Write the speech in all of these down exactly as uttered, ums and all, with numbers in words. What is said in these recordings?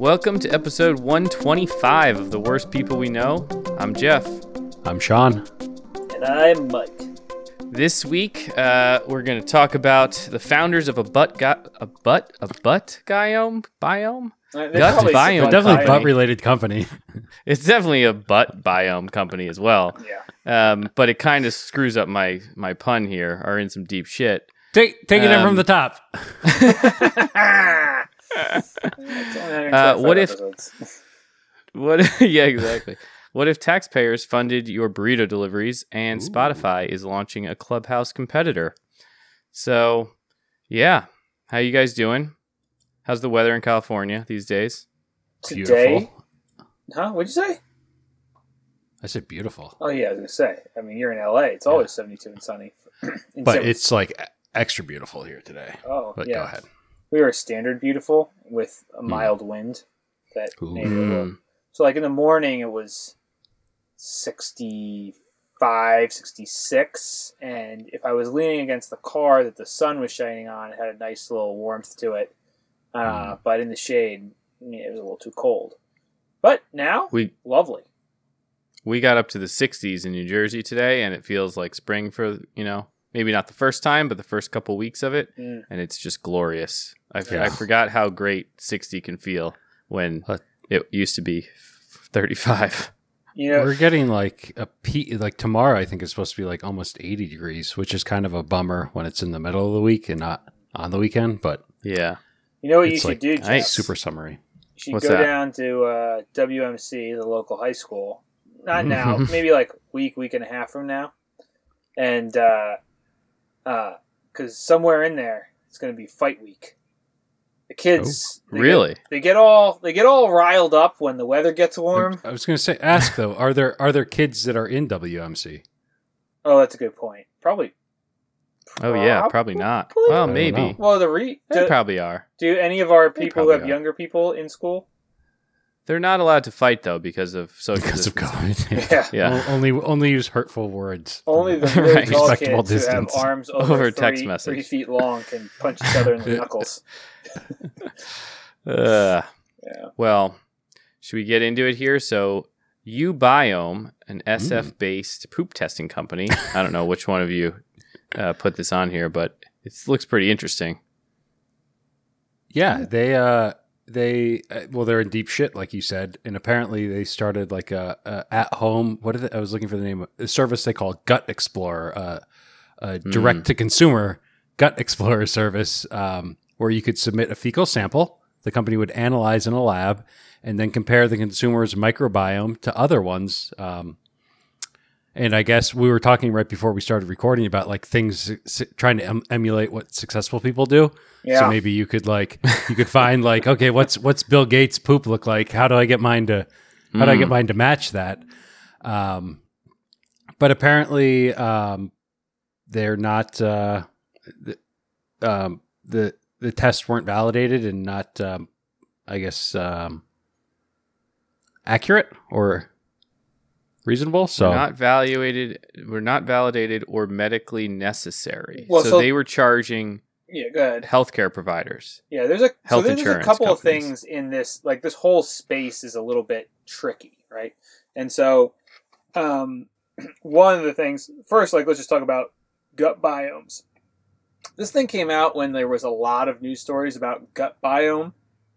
Welcome to episode one twenty-five of The Worst People We Know. I'm Jeff. I'm Sean. And I'm Mike. This week, uh, we're going to talk about the founders of a butt go- a butt a butt biome biome. Uh, Gut biome, Definitely company. butt-related company. It's definitely a butt biome company as well. Yeah. Um, but it kind of screws up my my pun here. Are in some deep shit. Take take it in Um, from the top. Uh, what if- What? Yeah, exactly. What if taxpayers funded your burrito deliveries and Ooh. Spotify is launching a Clubhouse competitor? So, yeah. How you guys doing? How's the weather in California these days? Today? Beautiful. Huh? What'd you say? I said beautiful. Oh, yeah, I was going to say. I mean, you're in L A. It's Yeah. always seventy-two and sunny. In But San- it's like e- extra beautiful here today. Oh, But yeah. go ahead. We were standard beautiful with a mild wind. That Ooh. made it a little... Mm. So, like, in the morning, it was sixty-five, sixty-six. And if I was leaning against the car that the sun was shining on, it had a nice little warmth to it. Uh, Mm. But in the shade, I mean, it was a little too cold. But now, We lovely. we got up to the sixties in New Jersey today, and it feels like spring for, you know, maybe not the first time, but the first couple weeks of it. Mm. And it's just glorious. I, f- Yeah. I forgot how great sixty can feel when What? it used to be thirty-five. You know, We're getting like a peak. Like tomorrow, I think it's supposed to be like almost eighty degrees, which is kind of a bummer when it's in the middle of the week and not on the weekend. But Yeah. you know what you it's should like do, Jeff? nice. super summery. You should What's go that? down to uh, W M C, the local high school. Not now, maybe like week, week and a half from now. And uh, uh, because somewhere in there, it's going to be fight week. The kids, they Really? get, they get all they get all riled up when the weather gets warm. I was going to say, ask though, are there are there kids that are in W M C? Oh, that's a good point. Probably. Oh, yeah. Probably not. Probably Well, not. maybe. I don't Well, the re They do, probably are. do any of our They people who have probably are. younger people in school? They're not allowed to fight, though, because of social Because of distancing. COVID. Yeah. Yeah. O- only only use hurtful words. Only the Right. really tall Respectable kids who have distance. arms over, Over three, text message. three feet long can punch each other in the knuckles. Uh, Yeah. well, should we get into it here? So, Ubiome, an S F-based poop testing company. I don't know which one of you uh, put this on here, but it looks pretty interesting. Yeah, they uh they uh, well they're in deep shit like you said, and apparently they started like a, a at home what is it? I was looking for the name of a service they call Gut Explorer, uh, a direct to consumer Gut Explorer service, um, where you could submit a fecal sample. The company would analyze in a lab and then compare the consumer's microbiome to other ones. Um, and I guess we were talking right before we started recording about like things s- trying to em- emulate what successful people do. Yeah. So maybe you could like you could find like, okay, what's what's Bill Gates' poop look like? How do I get mine to how do I get mine to match that? Um, but apparently um, they're not uh, the, um, the the tests weren't validated and not um, I guess um, accurate or reasonable. So We're not validated. We're not validated or medically necessary. Well, so, so- they were charging Yeah, go ahead. healthcare providers. Yeah, there's a Health so there's a insurance couple of companies. things in this. Like this whole space is a little bit tricky, right? And so, um, one of the things first, like let's just talk about gut biomes. This thing came out when there was a lot of news stories about gut biome,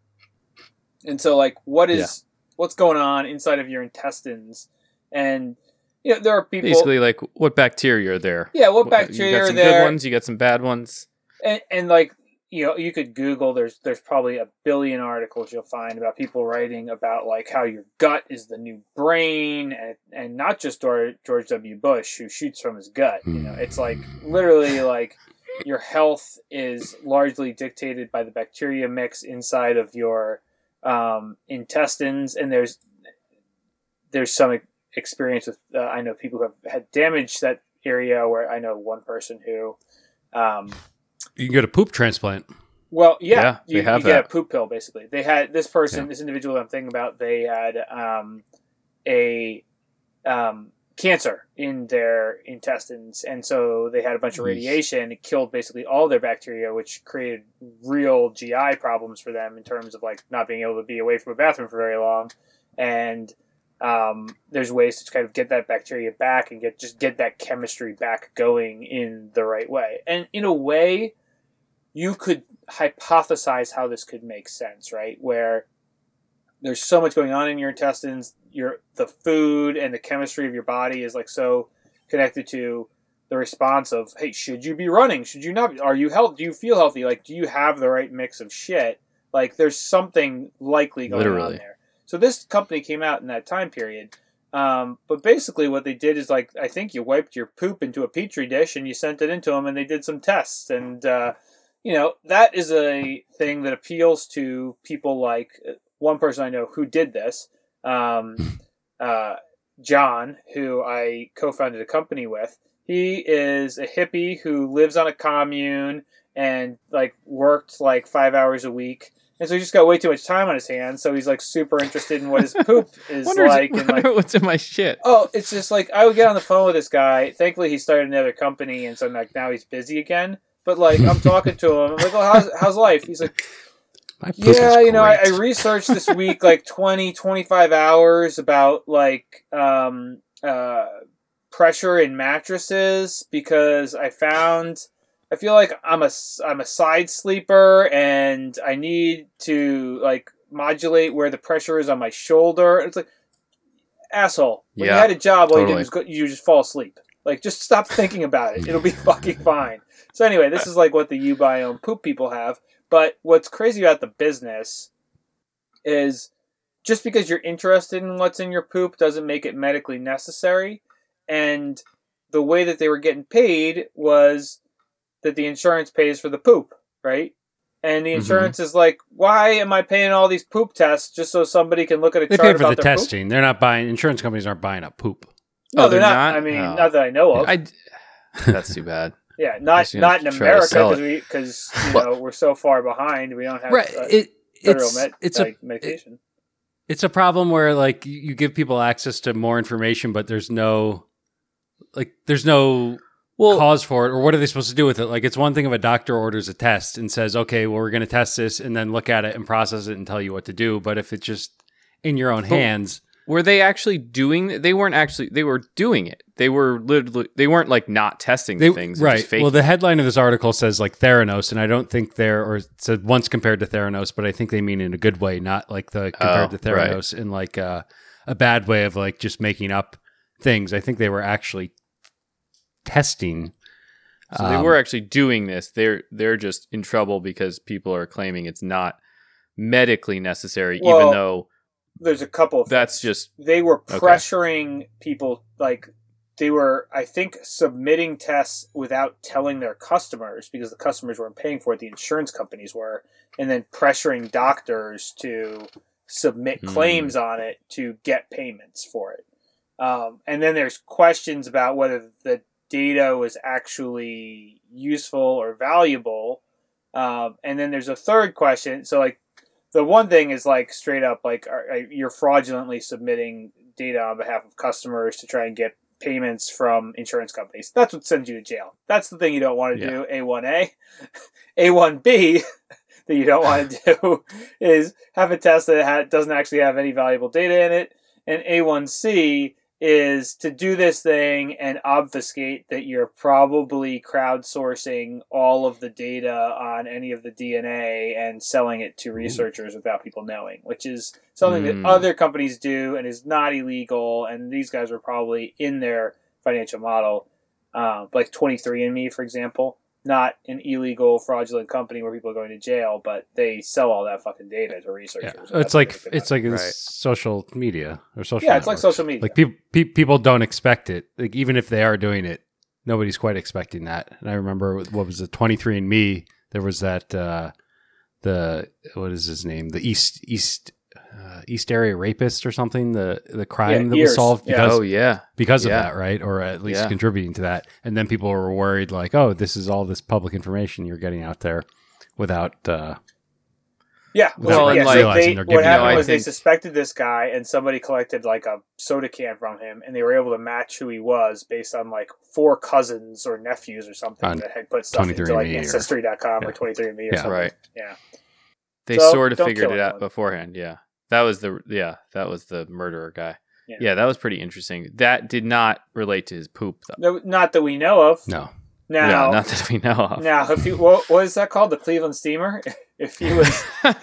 and so like what is what's going on inside of your intestines, and you know there are people. Basically, like what bacteria are there? yeah, what You bacteria got are some there? good ones. You got some bad ones. And, and like you know, you could Google. There's there's probably a billion articles you'll find about people writing about like how your gut is the new brain, and and not just George, George W. Bush who shoots from his gut. You know, it's like literally like your health is largely dictated by the bacteria mix inside of your um, intestines, and there's there's some experience with uh, I know people who have had damage that area. Where I know one person who. Um, you can get a poop transplant. Well, yeah, Yeah, you, they have you get that. a poop pill basically. They had this person, Yeah. this individual I'm thinking about. They had um, a um, cancer in their intestines, and so they had a bunch of radiation. It killed basically all their bacteria, which created real G I problems for them in terms of like not being able to be away from a bathroom for very long. And um, there's ways to kind of get that bacteria back and get just get that chemistry back going in the right way. And in a way, you could hypothesize how this could make sense, right? Where there's so much going on in your intestines, your the food and the chemistry of your body is like so connected to the response of, hey, should you be running? Should you not? Are you healthy? Do you feel healthy? Like, do you have the right mix of shit? Like, there's something likely going Literally. on there. So this company came out in that time period. Um, but basically what they did is, like, I think you wiped your poop into a petri dish and you sent it into them and they did some tests. And, uh, you know, that is a thing that appeals to people like one person I know who did this, um, uh, John, who I co-founded a company with. He is a hippie who lives on a commune and like worked like five hours a week. And so he just got way too much time on his hands. So he's like super interested in what his poop is wonder, like. And like, what's in my shit? Oh, it's just like, I would get on the phone with this guy. Thankfully he started another company. And so like now he's busy again. But like, I'm talking to him. I'm like, oh, how's, how's life? He's like, yeah, you know, I, I researched this week like twenty, twenty-five hours about like um, uh, pressure in mattresses because I found, I feel like I'm a, I'm a side sleeper and I need to like modulate where the pressure is on my shoulder. It's like, asshole, when Yeah, you had a job, all totally. you did was go, you just fall asleep. Like, just stop thinking about it. It'll be fucking fine. So anyway, this is like what the Ubiome poop people have. But what's crazy about the business is just because you're interested in what's in your poop doesn't make it medically necessary. And the way that they were getting paid was that the insurance pays for the poop, right? And the insurance mm-hmm. is like, why am I paying all these poop tests just so somebody can look at a they chart pay for about the their testing. Poop? They're not buying, insurance companies aren't buying up poop. No, Oh, they're, they're not. not? I mean, Oh. not that I know of. I, that's too bad. Yeah, not You're not in gonna try to America sell because it. we because you know we're so far behind. We don't have Right. uh, It, federal it's med- it's like, a medication. It, it's a problem where like you you give people access to more information, but there's no like there's no Well, cause for it, or what are they supposed to do with it? Like, it's one thing if a doctor orders a test and says, okay, well, we're going to test this and then look at it and process it and tell you what to do. But if it's just in your own hands, were they actually doing? They weren't actually. They were doing it. They were literally. They weren't like not testing they, the things. and right? just faking Well, the it. headline of this article says like Theranos, and I don't think they're, or it said once compared to Theranos, but I think they mean in a good way, not like the compared Oh, to Theranos in like a, a bad way of like just making up things. I think they were actually testing. So they were actually doing this. They're they're just in trouble because people are claiming it's not medically necessary, Well, even though There's a couple of that's things. just They were Okay. pressuring people, like they were, I think, submitting tests without telling their customers because the customers weren't paying for it. The insurance companies were, and then pressuring doctors to submit Hmm. claims on it to get payments for it. Um, and then there's questions about whether the data was actually useful or valuable. Um, and then there's a third question. So, like, the one thing is like straight up, like are, are, you're fraudulently submitting data on behalf of customers to try and get payments from insurance companies. That's what sends you to jail. That's the thing you don't want to Yeah. do. A one A, A one B that you don't want to do is have a test that ha- doesn't actually have any valuable data in it. And A one C is to do this thing and obfuscate that you're probably crowdsourcing all of the data on any of the D N A and selling it to researchers without people knowing, which is something Mm. that other companies do and is not illegal. And these guys were probably in their financial model, uh, like twenty-three and me, for example. Not an illegal, fraudulent company where people are going to jail, but they sell all that fucking data to yeah, researchers. it's That's like what they it's like Right. it's social media or social. Yeah, it's like networks. social media. Like people pe- people don't expect it. Like even if they are doing it, nobody's quite expecting that. And I remember what was it, twenty-three and me. There was that uh, the what is his name? The East East uh, East Area Rapist or something. The the crime Yeah, that ears. was solved Yeah. because oh yeah, because Yeah. of that, right? Or at least Yeah. contributing to that. And then people were worried, like, oh, this is all this public information you're getting out there without uh, Yeah, Well, well, yeah, and, so like, they, realizing they're what giving happened you- I was they think- suspected this guy, and somebody collected like a soda can from him, and they were able to match who he was based on like four cousins or nephews or something On that had put stuff into twenty-three like and me or- Ancestry dot com yeah. or twenty-three and me or Yeah. something. Right. Yeah. They So, sort of don't figured kill it out anyone. beforehand. Yeah, that was the yeah that was the murderer guy. Yeah. Yeah. That was pretty interesting. That did not relate to his poop though. No, not that we know of. No. Now, Yeah, not that we know of. now, if you what, what is that called? The Cleveland Steamer. If he was,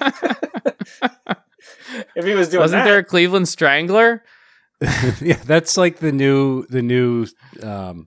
if he was doing Wasn't that, there a Cleveland Strangler? Yeah, that's like the new the new um,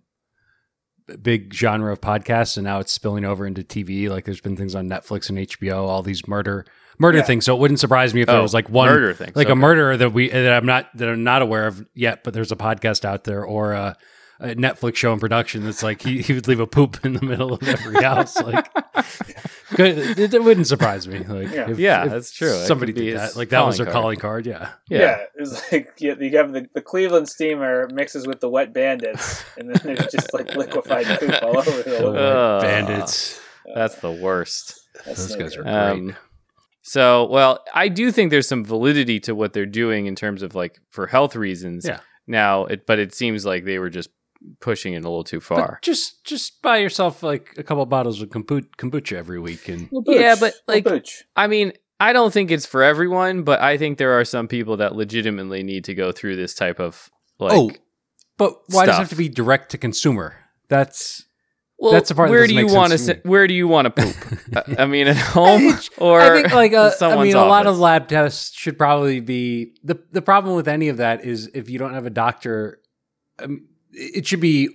big genre of podcasts, and now it's spilling over into T V. Like there's been things on Netflix and H B O, all these murder murder Yeah. things. So it wouldn't surprise me if there Oh, was like one murder things, like okay. a murderer that we that I'm not that I'm not aware of yet. But there's a podcast out there or a, a Netflix show in production that's like he, he would leave a poop in the middle of every house. Like good, it, it wouldn't surprise me. Like Yeah. if, Yeah, if that's true. It Somebody could be did his that. Like that was calling their card. calling card. Yeah. yeah. Yeah. it was like you, you have the, the Cleveland Steamer mixes with the Wet Bandits, and then there's just like liquefied poop all over the The whole. Uh, bandits. That's the worst. That's Those no guys good. are great. Um, so, well, I do think there's some validity to what they're doing in terms of like for health reasons. Yeah. Now, it but it seems like they were just pushing it a little too far. But just just buy yourself like a couple bottles of kombu- kombucha every week, and Little booch, Yeah, but, little like, booch. I mean, I don't think it's for everyone, but I think there are some people that legitimately need to go through this type of like. oh, but why does it have stuff. to be direct to consumer? That's well, that's the part that where doesn't do you make want to sense to sit? Where do you want to poop? I- I mean, at home or I think like a, I someone's mean, a lot of office? lab tests should probably be the the problem with any of that is if you don't have a doctor, um, it should be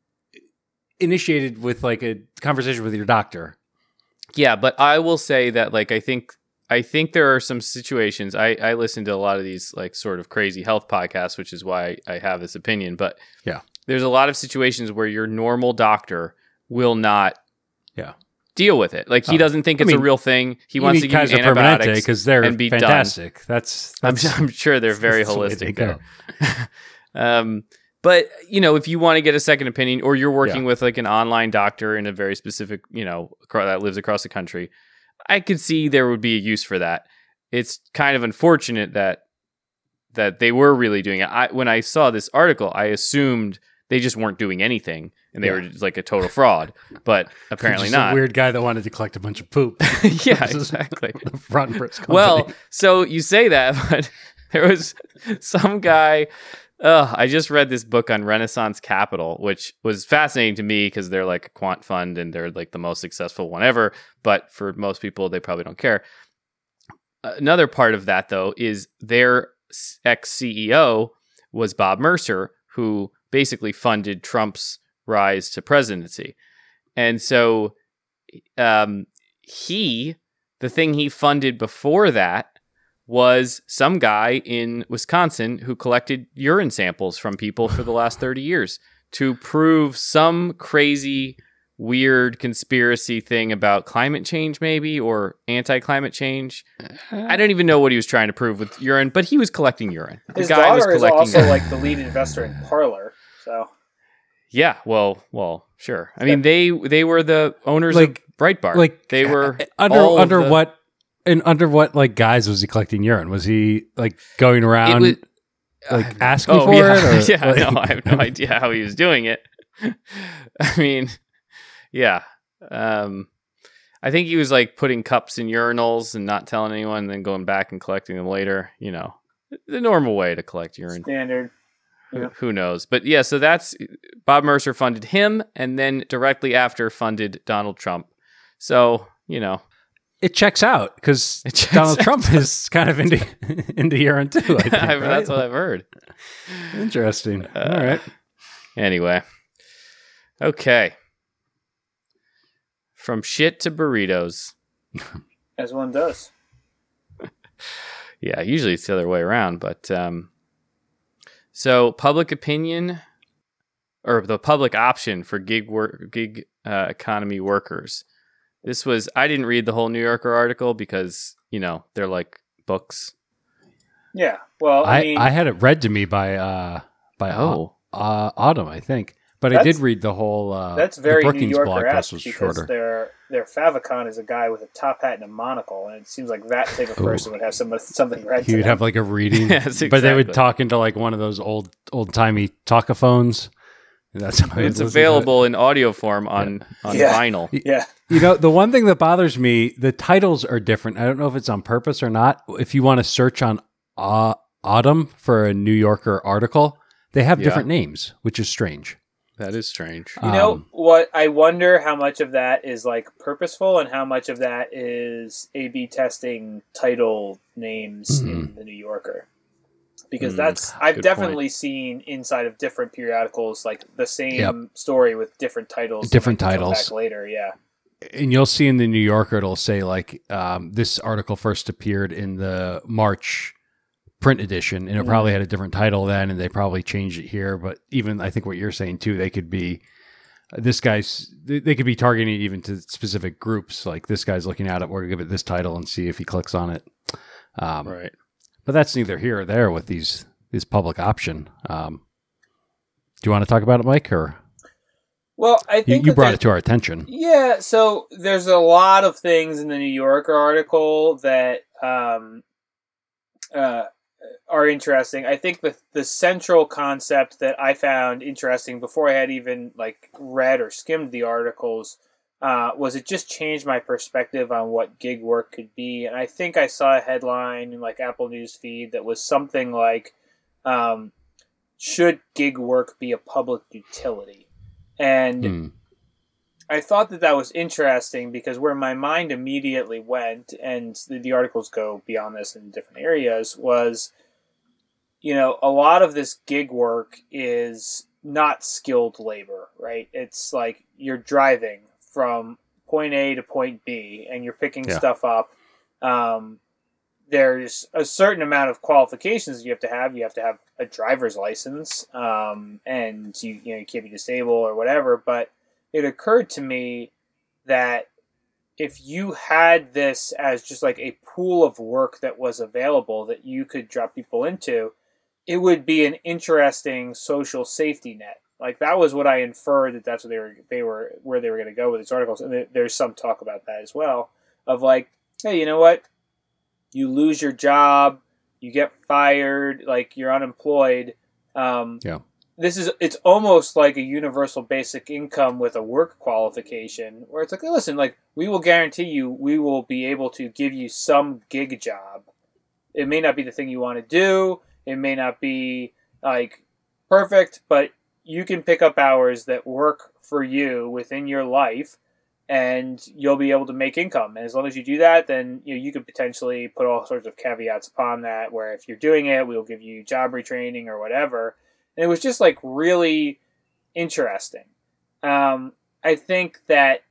initiated with like a conversation with your doctor. Yeah, but I will say that like I think I think there are some situations. I I listen to a lot of these like sort of crazy health podcasts, which is why I have this opinion. But Yeah. there's a lot of situations where your normal doctor will not Yeah. deal with it. Like he Oh. doesn't think I it's a mean, real thing. He You wants need to give you Kaiser Permanente antibiotics because they're and be done. fantastic. That's, I'm, that's I'm sure they're very that's the way they holistic go. there. um, but you know, if you want to get a second opinion, or you're working Yeah. with like an online doctor in a very specific, you know, acro- that lives across the country, I could see there would be a use for that. It's kind of unfortunate that that they were really doing it. I when I saw this article, I assumed they just weren't doing anything and they Yeah. were just like a total fraud, but apparently Just not. A weird guy that wanted to collect a bunch of poop. Yeah, This is exactly. the front for his company. Well, so you say that, but there was some guy. Uh, I just read this book on Renaissance Capital, which was fascinating to me because they're like a quant fund and they're like the most successful one ever. But for most people, they probably don't care. Another part of that, though, is their ex C E O was Bob Mercer, who basically funded Trump's rise to presidency. And so um, he, the thing he funded before that was some guy in Wisconsin who collected urine samples from people for the last thirty years to prove some crazy, weird conspiracy thing about climate change, maybe, or anti-climate change. I don't even know what he was trying to prove with urine, but he was collecting urine. The His guy was daughter is collecting also urine. like the lead investor in Parlor. So Yeah, well, well, sure. I mean, they they were the owners Like- of Breitbart. like they were under all of under the- what and under what like guys was he collecting urine? Was he like going around It was, like asking oh for yeah, it? Or, yeah. like- No, I have no idea how he was doing it. I mean, yeah. Um, I think he was like putting cups in urinals and not telling anyone, and then going back and collecting them later. You know, the normal way to collect urine. standard. Who- Yeah. Who knows? But yeah, so that's Bob Mercer funded him, and then directly after funded Donald Trump. So you know, It checks out because It checks Donald out. Trump is kind of into into urine too. I think, I've- right? that's what I've heard. Interesting. Uh, All right. Anyway, okay. From shit to burritos. As one does. Yeah, usually it's the other way around, but um, so public opinion or the public option for gig work, gig uh, economy workers. This was I didn't read the whole New Yorker article because you know they're like books. Yeah. Well, I, I, mean, I had it read to me by uh by Oh. uh, Autumn, I think. But That's- I did read the whole. Uh, That's very the New Brookings blog Yorker-esque post was because shorter. their their favicon is a guy with a top hat and a monocle, and it seems like that type of person would have some, something read He to would them. have like a reading, Yes, but they would exactly. talk into like one of those old old timey talkaphones. And that's how It's he'd listen to it. available in audio form on, on Yeah. vinyl. Yeah. You know, the one thing that bothers me, the titles are different. I don't know if it's on purpose or not. If you want to search on uh, Autumn for a New Yorker article, they have Yeah. different names, which is strange. That is strange. You know Um, what? I wonder how much of that is like purposeful, and how much of that is A B testing title names Mhm. in the New Yorker. Because Mm, that's I've good definitely seen inside of different periodicals like the same Yep. story with different titles. that Different might come titles. back later. Yeah. And you'll see in the New Yorker, it'll say like um, this article first appeared in the March print edition, and it Mhm. probably had a different title then, and they probably changed it here. But even I think what you're saying too, they could be this guy's. They, they could be targeting it even to specific groups. Like this guy's looking at it, we're gonna give it this title and see if he clicks on it. Um, Right. But that's neither here or there with these this public option. Um, do you want to talk about it, Mike, or Well, I you, think you that brought there's- it to our attention? Yeah, so there's a lot of things in the New Yorker article that um, uh, are interesting. I think the the central concept that I found interesting before I had even like read or skimmed the articles uh, was it just changed my perspective on what gig work could be. And I think I saw a headline in like Apple News feed that was something like, um, "Should gig work be a public utility?" And Hmm. I thought that that was interesting because where my mind immediately went, and the, the articles go beyond this in different areas, was, you know, a lot of this gig work is not skilled labor, right? It's like you're driving from point A to point B and you're picking Yeah. stuff up. Um, there's a certain amount of qualifications you have to have. You have to have a driver's license, um, and you, you know, you can't be disabled or whatever, but it occurred to me that if you had this as just like a pool of work that was available that you could drop people into, it would be an interesting social safety net. Like that was what I inferred that that's what they were they were where they were going to go with these articles, and there- there's some talk about that as well. Of like, hey, you know what? You lose your job, you get fired, like you're unemployed. Um, Yeah. This is it's almost like a universal basic income with a work qualification, where it's like, hey, listen, like we will guarantee you, we will be able to give you some gig job. It may not be the thing you want to do. It may not be like perfect, but you can pick up hours that work for you within your life, and you'll be able to make income. And as long as you do that, then you know, you could potentially put all sorts of caveats upon that, where if you're doing it, we'll give you job retraining or whatever. And it was just like really interesting. Um, I think that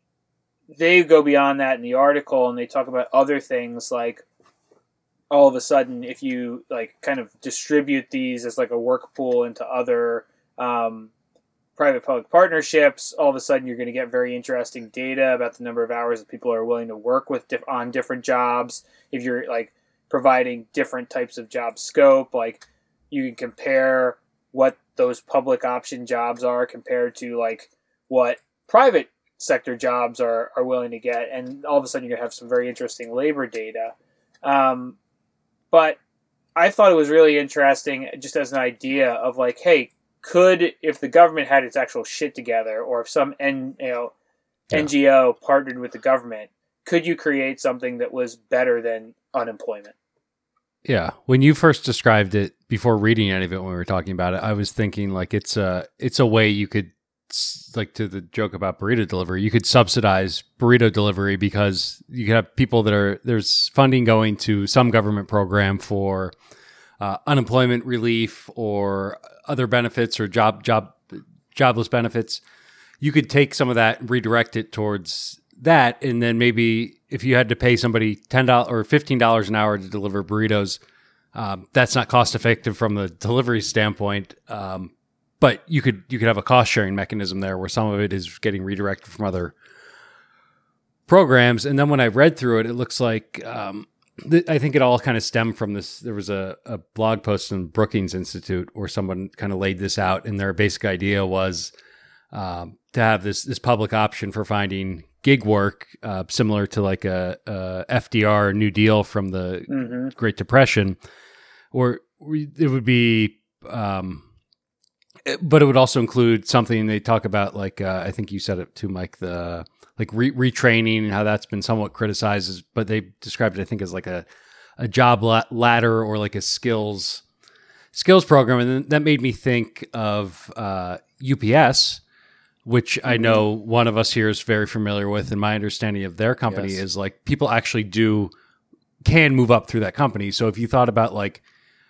they go beyond that in the article, and they talk about other things like all of a sudden, if you like kind of distribute these as like a work pool into other um, private-public partnerships, all of a sudden you're going to get very interesting data about the number of hours that people are willing to work with diff- on different jobs. If you're like providing different types of job scope, like you can compare what those public option jobs are compared to like what private sector jobs are, are willing to get. And all of a sudden you're going to have some very interesting labor data. Um, but I thought it was really interesting just as an idea of like, hey, could, if the government had its actual shit together, or if some N, you know, Yeah. N G O partnered with the government, could you create something that was better than unemployment? Yeah, when you first described it before reading any of it, when we were talking about it, I was thinking like it's a it's a way you could s- like to the joke about burrito delivery, you could subsidize burrito delivery because you could have people that are there's funding going to some government program for uh, unemployment relief or other benefits or job job jobless benefits. You could take some of that and redirect it towards that, and then maybe if you had to pay somebody ten dollars or fifteen dollars an hour to deliver burritos, um, that's not cost effective from the delivery standpoint. Um, but you could you could have a cost sharing mechanism there where some of it is getting redirected from other programs. And then when I read through it, it looks like um, th- I think it all kind of stemmed from this. There was a, a blog post in Brookings Institute where someone kind of laid this out, and their basic idea was um, to have this this public option for finding gig work, uh, similar to like a, a F D R New Deal from the Mm-hmm. Great Depression, or we- it would be. Um, it- but it would also include something they talk about, like uh, I think you said it too, Mike. The like re- retraining and how that's been somewhat criticized, as- but they described it, I think, as like a a job la- ladder or like a skills skills program, and then that made me think of uh, U P S, which I know one of us here is very familiar with, and my understanding of their company Yes. is like people actually do can move up through that company. So if you thought about like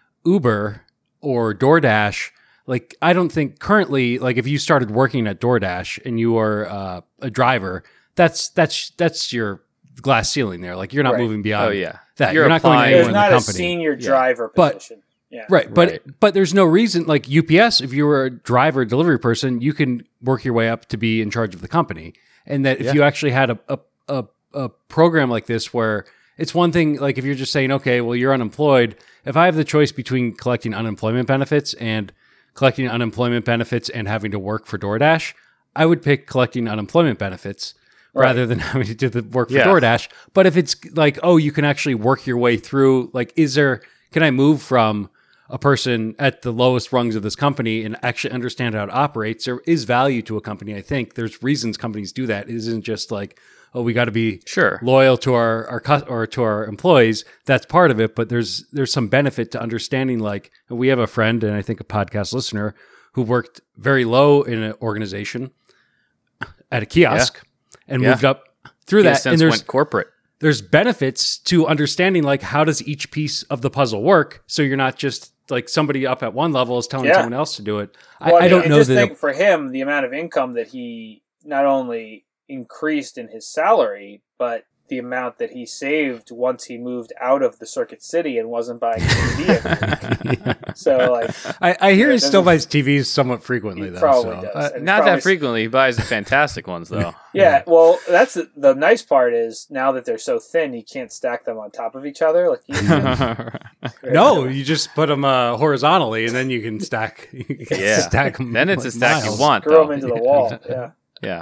Uber or DoorDash, like I don't think currently, like if you started working at DoorDash and you are uh, a driver, that's that's that's your glass ceiling there. Like you're not Right. moving beyond Oh yeah, that. You're You're, not going applying- anywhere There's in not the a company. senior Yeah. driver But- position. Yeah. Right, but Right. but there's no reason, like U P S, if you were a driver delivery person, you can work your way up to be in charge of the company. And that if Yeah. you actually had a, a a a program like this where it's one thing, like if you're just saying, okay, well you're unemployed, if I have the choice between collecting unemployment benefits and collecting unemployment benefits and having to work for DoorDash, I would pick collecting unemployment benefits Right. rather than having to do the work for Yeah. DoorDash. But if it's like, oh, you can actually work your way through, like, is there, can I move from a person at the lowest rungs of this company and actually understand how it operates? There is value to a company. I think there's reasons companies do that. It isn't just like, oh, we got to be sure. loyal to our, our cus- or to our employees. That's part of it. But there's, there's some benefit to understanding, like, and we have a friend and I think a podcast listener who worked very low in an organization at a kiosk and Yeah. moved up through In a that. sense, And there's, went corporate. there's benefits to understanding like how does each piece of the puzzle work, so you're not just like somebody up at one level is telling Yeah. someone else to do it. Well, I, I don't and know just that think for him, the amount of income that he not only increased in his salary, but the amount that he saved once he moved out of the Circuit City and wasn't buying a T V every week. So, like, I, I hear Yeah, he it still doesn't- buys T Vs somewhat frequently he though. probably so. does. Uh, And Not probably- that frequently. He buys the fantastic ones though. Yeah, well, that's the, the nice part is now that they're so thin, you can't stack them on top of each other. Like, you can, no, you just put them uh, horizontally and then you can stack. You can Yeah. stack them. Then it's a stack you want. screw them Though. into the wall. Yeah, Yeah.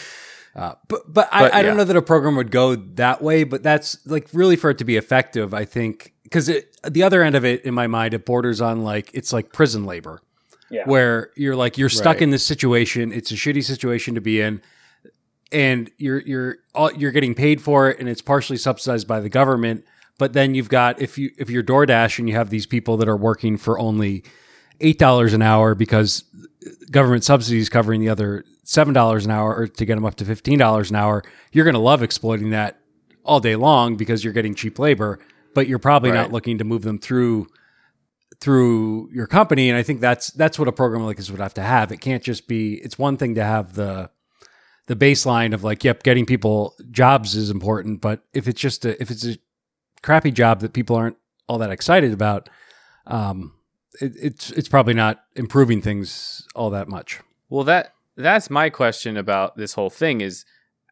Uh, but but, I, But, I don't yeah. know that a program would go that way. But that's like really for it to be effective. I think because the other end of it, in my mind, it borders on like it's like prison labor, yeah. where you're like you're stuck Right. in this situation. It's a shitty situation to be in, and you're you're all, you're getting paid for it, and it's partially subsidized by the government. But then you've got if you if you're DoorDash and you have these people that are working for only eight dollars an hour because government subsidies covering the other seven dollars an hour, or to get them up to fifteen dollars an hour, you're going to love exploiting that all day long because you're getting cheap labor, but you're probably Right. not looking to move them through through your company. And I think that's that's what a program like this would have to have. It can't just be, it's one thing to have the the baseline of like, yep, getting people jobs is important, but if it's just a if it's a crappy job that people aren't all that excited about, um it, it's it's probably not improving things all that much. Well, that that's my question about this whole thing is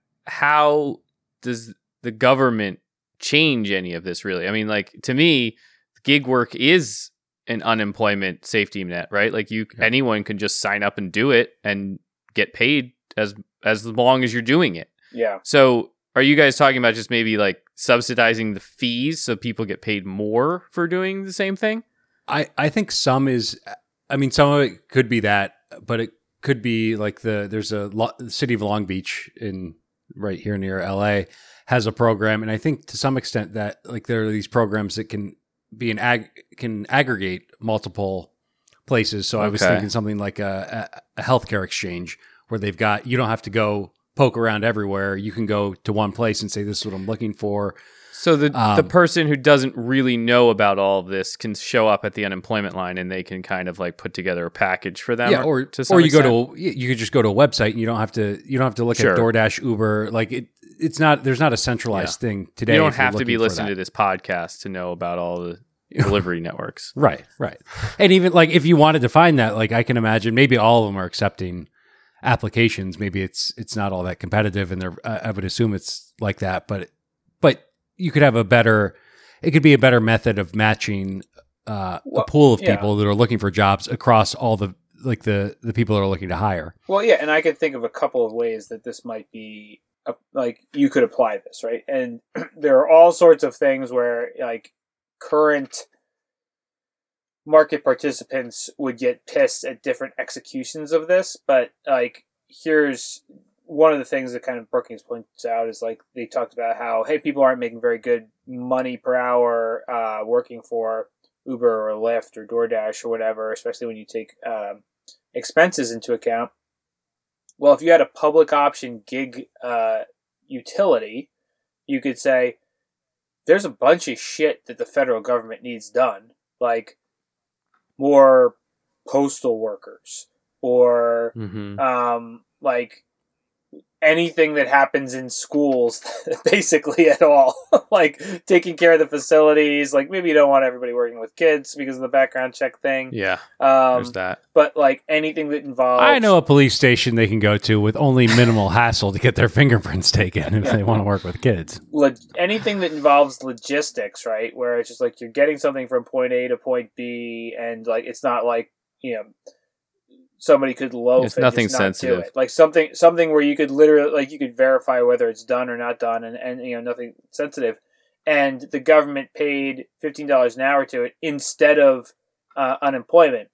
how does the government change any of this really? I mean, like to me, gig work is an unemployment safety net, right? Like you Yeah. anyone can just sign up and do it and get paid as as long as you're doing it. yeah. So, are you guys talking about just maybe like subsidizing the fees so people get paid more for doing the same thing? I, I think some is, I mean, some of it could be that, but it could be like the, there's a lo, the city of Long Beach in right here near L A has a program. And I think to some extent that like there are these programs that can be an ag, can aggregate multiple places. So I was Okay. thinking something like a, a, a healthcare exchange where they've got, you don't have to go poke around everywhere. You can go to one place and say, this is what I'm looking for. So the the Um, person who doesn't really know about all of this can show up at the unemployment line and they can kind of like put together a package for them. Yeah, or to some or you extent? go to you could just go to a website and you don't have to you don't have to look Sure. at DoorDash, Uber. Like it, it's not there's not a centralized thing today. You don't if you're have to be looking for listening that. to this podcast to know about all the delivery networks. Right, right. And even like if you wanted to find that, like I can imagine maybe all of them are accepting applications. Maybe it's it's not all that competitive, and they're I I would assume it's like that. But but you could have a better. it could be a better method of matching uh, Well, a pool of yeah. people that are looking for jobs across all the like the the people that are looking to hire. Well, yeah, and I could think of a couple of ways that this might be a, like you could apply this, right? And there are all sorts of things where like current market participants would get pissed at different executions of this, but like here's one of the things that kind of Brookings points out is like they talked about how hey, people aren't making very good money per hour uh, working for Uber or Lyft or DoorDash or whatever, especially when you take um, expenses into account. Well, if you had a public option gig uh, utility, you could say there's a bunch of shit that the federal government needs done, like more postal workers or Mm-hmm. um, like anything that happens in schools, basically at all. Like taking care of the facilities. Like maybe you don't want everybody working with kids because of the background check thing. Yeah, Um, there's that. but like anything that involves, I know a police station they can go to with only minimal hassle to get their fingerprints taken if they want to work with kids. Lo- anything that involves logistics, right? Where it's just like you're getting something from point A to point B, and like it's not like you know somebody could loaf It's and nothing just not do sensitive. it. Like something something where you could literally like you could verify whether it's done or not done, and, and you know nothing sensitive. And the government paid fifteen dollars an hour to it instead of uh, unemployment.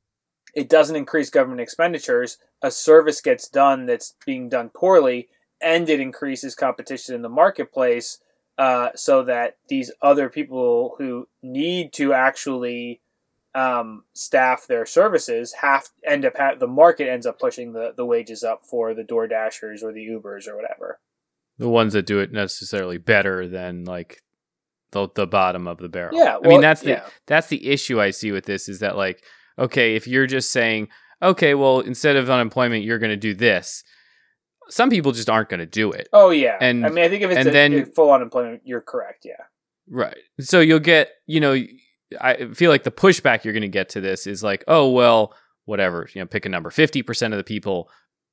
It doesn't increase government expenditures. A service gets done that's being done poorly, and it increases competition in the marketplace uh, so that these other people who need to actually um, staff their services have end up ha- the market ends up pushing the, the wages up for the DoorDashers or the Ubers or whatever. The ones that do it necessarily better than like the the bottom of the barrel. Yeah, I mean well, that's the yeah. that's the issue I see with this is that like okay, if you're just saying okay, well instead of unemployment you're going to do this, some people just aren't going to do it. Oh yeah, And- I mean I think if it's and a, then- a full unemployment, you're correct. Yeah, Right. So you'll get, you know, I feel like the pushback you're going to get to this is like, oh, well, whatever, you know, pick a number. fifty percent of the people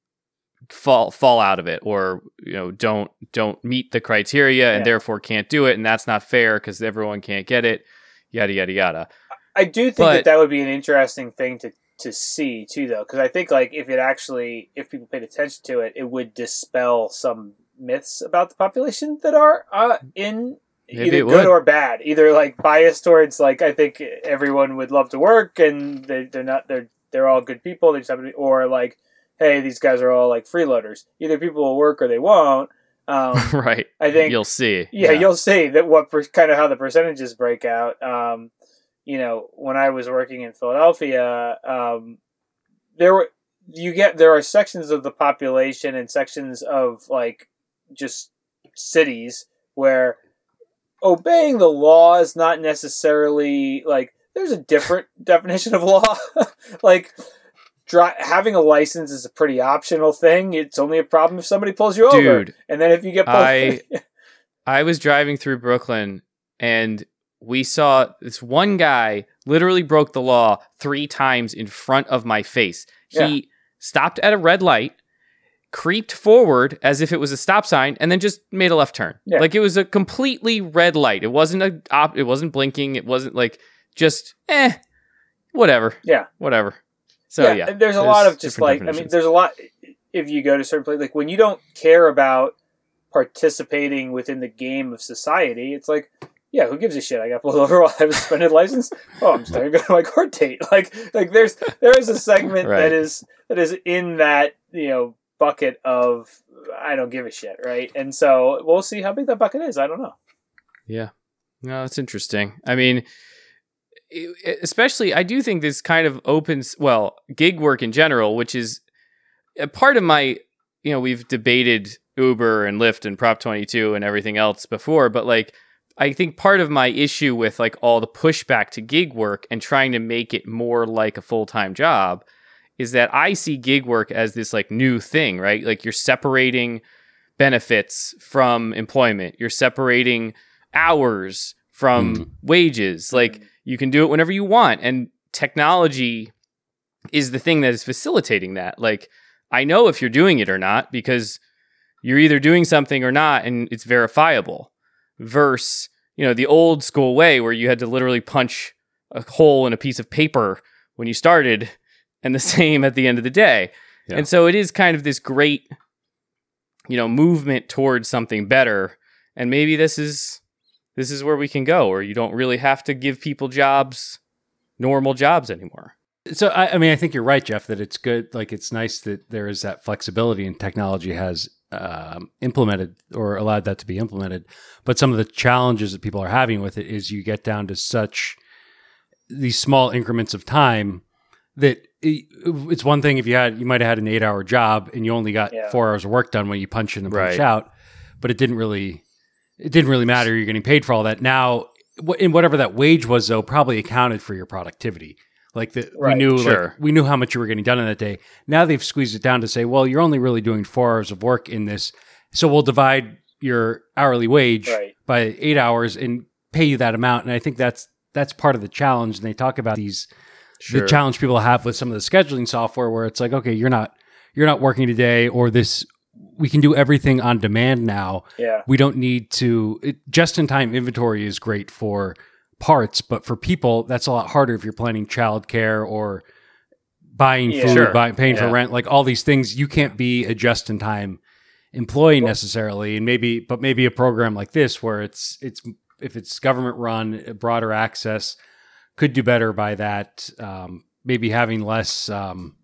fall fall out of it or, you know, don't don't meet the criteria and Yeah. therefore can't do it. And that's not fair because everyone can't get it, yada, yada, yada. I do think But- that that would be an interesting thing to, to see too, though, because I think like if it actually, if people paid attention to it, it would dispel some myths about the population that are uh, in Maybe either it good would. or bad, either like biased towards like I think everyone would love to work and they they're not they're they're all good people, they just have to be, or like hey these guys are all like freeloaders. Either people will work or they won't. Um, Right. I think You'll see. yeah, you'll see that what per, kind of how the percentages break out. Um, you know, when I was working in Philadelphia, um, there were you get there are sections of the population and sections of like just cities where obeying the law is not necessarily like there's a different definition of law. Like dri- having a license is a pretty optional thing. It's only a problem if somebody pulls you over. Dude, And then if you get pulled I- I was driving through Brooklyn and we saw this one guy literally broke the law three times in front of my face. He Yeah. stopped at a red light, creeped forward as if it was a stop sign, and then just made a left turn. Yeah. Like it was a completely red light. It wasn't a op- it wasn't blinking. It wasn't like just eh, whatever. Yeah. Whatever. So yeah, and there's a lot of just different like I mean, definitions. there's a lot if you go to certain places like when you don't care about participating within the game of society, it's like, yeah, who gives a shit? I got pulled over while I have a suspended license. Oh, I'm starting to go to my court date. Like, like there's there is a segment Right. that is that is in that you know bucket of I don't give a shit, right? And so we'll see how big that bucket is. I don't know. Yeah. No, that's interesting. I mean, it- especially, I do think this kind of opens, well, gig work in general, which is a part of my, you know, we've debated Uber and Lyft and Prop twenty-two and everything else before, but like, I think part of my issue with like all the pushback to gig work and trying to make it more like a full-time job is that I see gig work as this like new thing, right? Like you're separating benefits from employment. You're separating hours from Mm. wages. Like you can do it whenever you want. And technology is the thing that is facilitating that. Like I know if you're doing it or not because you're either doing something or not and it's verifiable versus you know, the old school way where you had to literally punch a hole in a piece of paper when you started and the same at the end of the day. Yeah. And so it is kind of this great, you know, movement towards something better. And maybe this is this is where we can go, where you don't really have to give people jobs, normal jobs anymore. So, I, I mean, I think you're right, Jeff, that it's good. Like, it's nice that there is that flexibility and technology has um, implemented or allowed that to be implemented. But some of the challenges that people are having with it is you get down to such these small increments of time that it, it's one thing if you had, you might have had an eight hour job and you only got yeah. four hours of work done when you punch in and punch right. out, but it didn't really, it didn't really matter. You're getting paid for all that. Now, in whatever that wage was, though, probably accounted for your productivity. Like the, right. we knew, sure. like, we knew how much you were getting done in that day. Now they've squeezed it down to say, well, you're only really doing four hours of work in this, so we'll divide your hourly wage right. by eight hours and pay you that amount. And I think that's that's part of the challenge. And they talk about these sure. the challenge people have with some of the scheduling software, where it's like, okay, you're not you're not working today, or this. We can do everything on demand now. Yeah, we don't need to. It, just-in-time inventory is great for parts, but for people, that's a lot harder if you're planning childcare or buying yeah, food, sure. buy, paying yeah. for rent, like all these things. You can't be a just-in-time employee necessarily, and maybe, but maybe a program like this, where it's it's if it's government run, broader access, could do better by that. Um, maybe having less, um,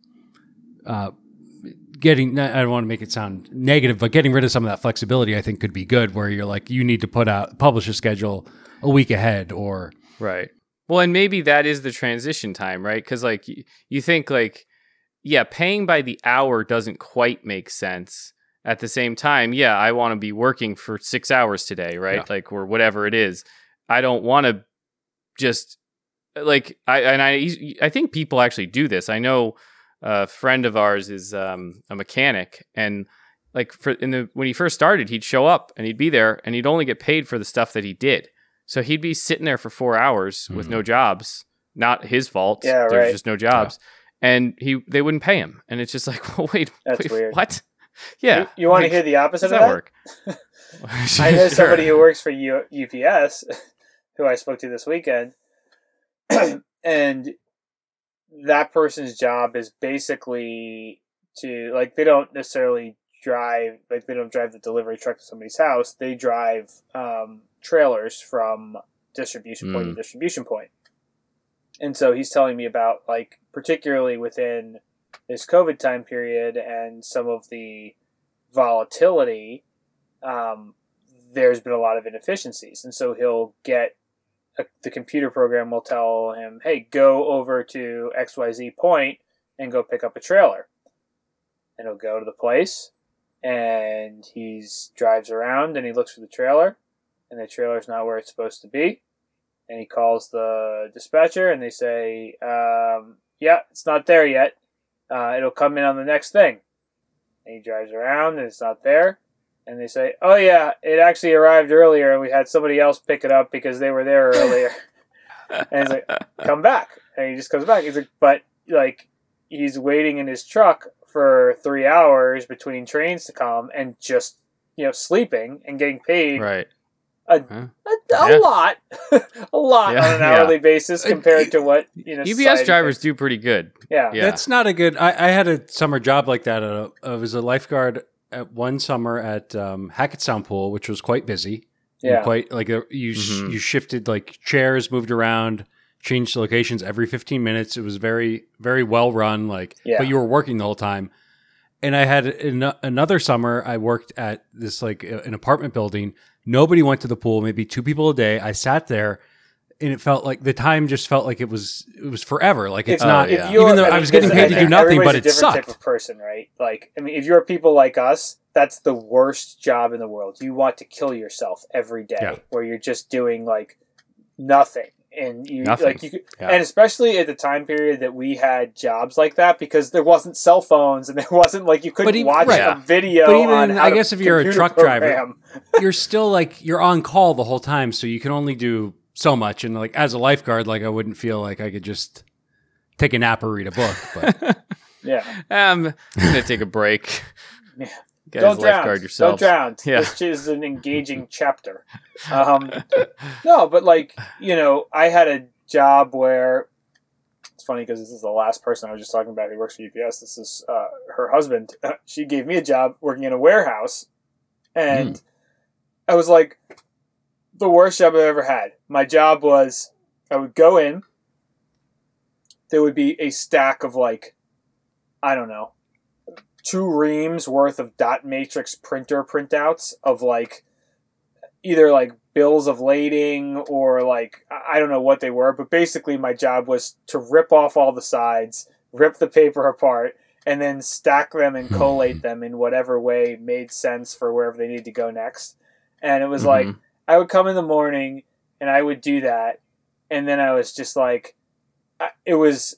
uh, getting. I don't want to make it sound negative, but getting rid of some of that flexibility, I think, could be good. Where you're like, you need to put out publish a schedule a week ahead, or right. Well, and maybe that is the transition time, right? Because like you think like, yeah, paying by the hour doesn't quite make sense. At the same time, yeah, I want to be working for six hours today, right? Yeah. Like, or whatever it is. I don't want to just like I and I. I think people actually do this. I know a friend of ours is um, a mechanic, and like for in the when he first started, he'd show up and he'd be there, and he'd only get paid for the stuff that he did. So he'd be sitting there for four hours mm-hmm. with no jobs. Not his fault. Yeah, There's right. just no jobs, yeah. and he they wouldn't pay him. And it's just like, well, wait, That's wait weird. What? Yeah. You, you want like, to hear the opposite how of does that? that work? I know somebody who works for U- UPS, who I spoke to this weekend, and that person's job is basically to, like, they don't necessarily drive, like, they don't drive the delivery truck to somebody's house. They drive um, trailers from distribution point mm. to distribution point. And so he's telling me about, like, particularly within this COVID time period and some of the volatility, um, there's been a lot of inefficiencies. And so he'll get a, the computer program will tell him, hey, go over to X Y Z point and go pick up a trailer. And he'll go to the place and he drives around and he looks for the trailer, and the trailer's not where it's supposed to be. And he calls the dispatcher and they say, um, yeah, it's not there yet. Uh, it'll come in on the next thing. And he drives around and it's not there. And they say, oh yeah, it actually arrived earlier and we had somebody else pick it up because they were there earlier. And he's like, come back. And he just comes back. He's like, but like, he's waiting in his truck for three hours between trains to come and just, you know, sleeping and getting paid right. a, huh? a, a yeah. lot, a lot yeah. on an hourly yeah. basis compared uh, to what, you know, U P S drivers thinks. do pretty good. Yeah. yeah. That's not a good, I, I had a summer job like that. Uh, I was a lifeguard at one summer at um, Hackettstown Pool, which was quite busy. Yeah. Quite like a, you, mm-hmm. you shifted, like chairs moved around, changed locations every fifteen minutes. It was very, very well run. Like, yeah. but you were working the whole time. And I had an, another summer, I worked at this, like an apartment building. Nobody went to the pool, maybe two people a day. I sat there and it felt like the time just felt like it was, it was forever. Like it's if, not, if even though I, mean, I was getting paid to do nothing, but it sucked. Type of person, right? Like, I mean, if you're people like us, that's the worst job in the world. You want to kill yourself every day yeah. where you're just doing like nothing. And you Nothing. like you could, yeah. and especially at the time period that we had jobs like that, because there wasn't cell phones and there wasn't like you couldn't even, watch right. a video. But even on how I to guess if you're a truck program. driver, you're still like you're on call the whole time, so you can only do so much. And like as a lifeguard, like I wouldn't feel like I could just take a nap or read a book. But yeah, um, I'm gonna take a break. Yeah. gotta Don't drown. lifeguard yourself. Don't drown. Yeah. This is an engaging chapter. Um, no, but like, you know, I had a job where it's funny because this is the last person I was just talking about who works for U P S. This is uh, her husband. She gave me a job working in a warehouse, and mm. I was like, the worst job I've ever had. My job was I would go in. There would be a stack of like, I don't know, two reams worth of dot matrix printer printouts of like either like bills of lading or like, I don't know what they were, but basically my job was to rip off all the sides, rip the paper apart, and then stack them and collate them in whatever way made sense for wherever they needed to go next. And it was mm-hmm. like, I would come in the morning and I would do that. And then I was just like, it was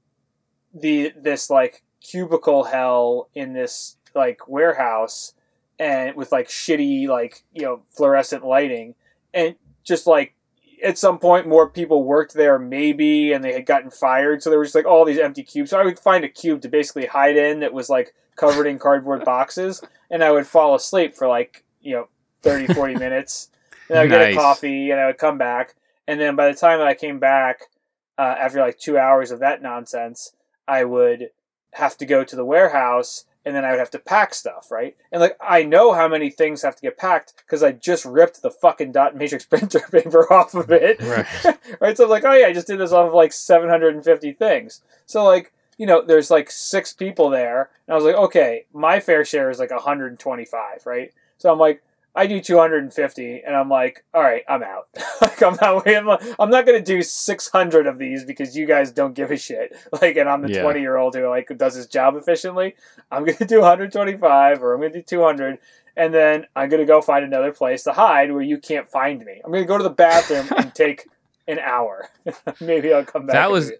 the, this like cubicle hell in this like warehouse and with like shitty, like, you know, fluorescent lighting. And just like at some point more people worked there maybe, and they had gotten fired. So there was just like all these empty cubes. So I would find a cube to basically hide in that was like covered in cardboard boxes. And I would fall asleep for like, you know, thirty, forty minutes. And I would nice. get a coffee and I would come back. And then by the time that I came back, uh, after like two hours of that nonsense, I would have to go to the warehouse and then I would have to pack stuff, right? And like, I know how many things have to get packed because I just ripped the fucking dot matrix printer paper off of it. Right. Right. So I'm like, oh yeah, I just did this off of like seven hundred fifty things. So like, you know, there's like six people there. And I was like, okay, my fair share is like one hundred twenty-five, right? So I'm like, I do two hundred fifty, and I'm like, all right, I'm out. Like, I'm out. I'm not going to do six hundred of these because you guys don't give a shit. Like, and I'm the yeah. twenty-year-old who, like, does his job efficiently. I'm going to do one hundred twenty-five, or I'm going to do two hundred, and then I'm going to go find another place to hide where you can't find me. I'm going to go to the bathroom and take an hour. Maybe I'll come back. That was...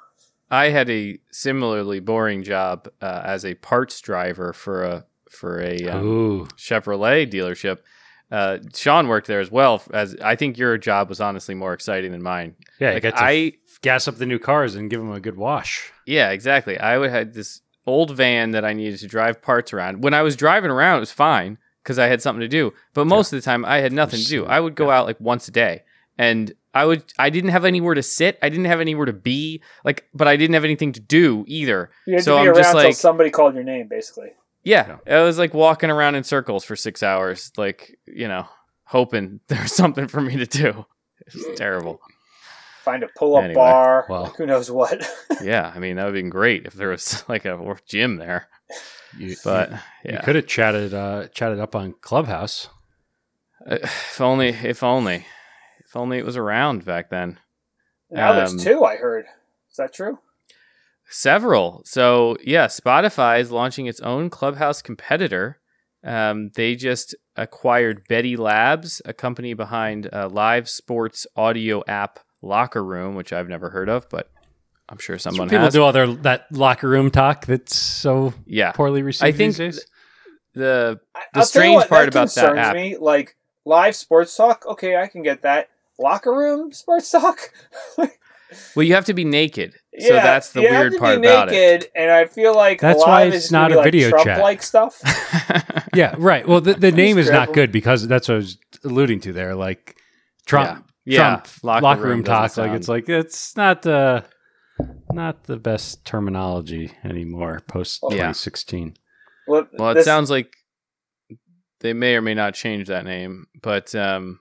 I had a similarly boring job uh, as a parts driver for a for a um, Chevrolet dealership. Uh, Sean worked there as well. As I think your job was honestly more exciting than mine. Yeah, like, I got to I, f- gas up the new cars and give them a good wash. Yeah, exactly. I would had this old van that I needed to drive parts around. When I was driving around, it was fine because I had something to do. But most yeah. of the time, I had nothing to do. I would go yeah. out like once a day, and I would. I didn't have anywhere to sit. I didn't have anywhere to be. Like, but I didn't have anything to do either. You had so to be I'm around just like, until somebody called your name, basically. Yeah, I was like walking around in circles for six hours, like, you know, hoping there was something for me to do. It was terrible. Find a pull-up anyway, bar, well, who knows what. Yeah, I mean, that would have been great if there was like a gym there. You, but you, yeah. you could have chatted uh, chatted up on Clubhouse. Uh, if only, if only, if only it was around back then. Now um, there's two, I heard. Is that true? Several. So, yeah, Spotify is launching its own Clubhouse competitor. Um, they just acquired Betty Labs, a company behind a live sports audio app Locker Room, which I've never heard of, but I'm sure someone people has. People do all their that locker room talk that's so yeah. poorly received I think these days. The, the strange what, part that about that app... Me, like, live sports talk, okay, I can get that. Locker room sports talk? Well, you have to be naked. Yeah, so that's the you weird have to part be about naked, it. And I feel like that's a lot why of it's it's not a like video Trump chat. Like stuff. Yeah, right. Well, the, the name is not good because that's what I was alluding to there. Like Trump, yeah. Trump yeah. Locker, locker room, room talk. Sound... Like it's like it's not the not the best terminology anymore post twenty sixteen. Yeah. Well, well, it this... sounds like they may or may not change that name, but um,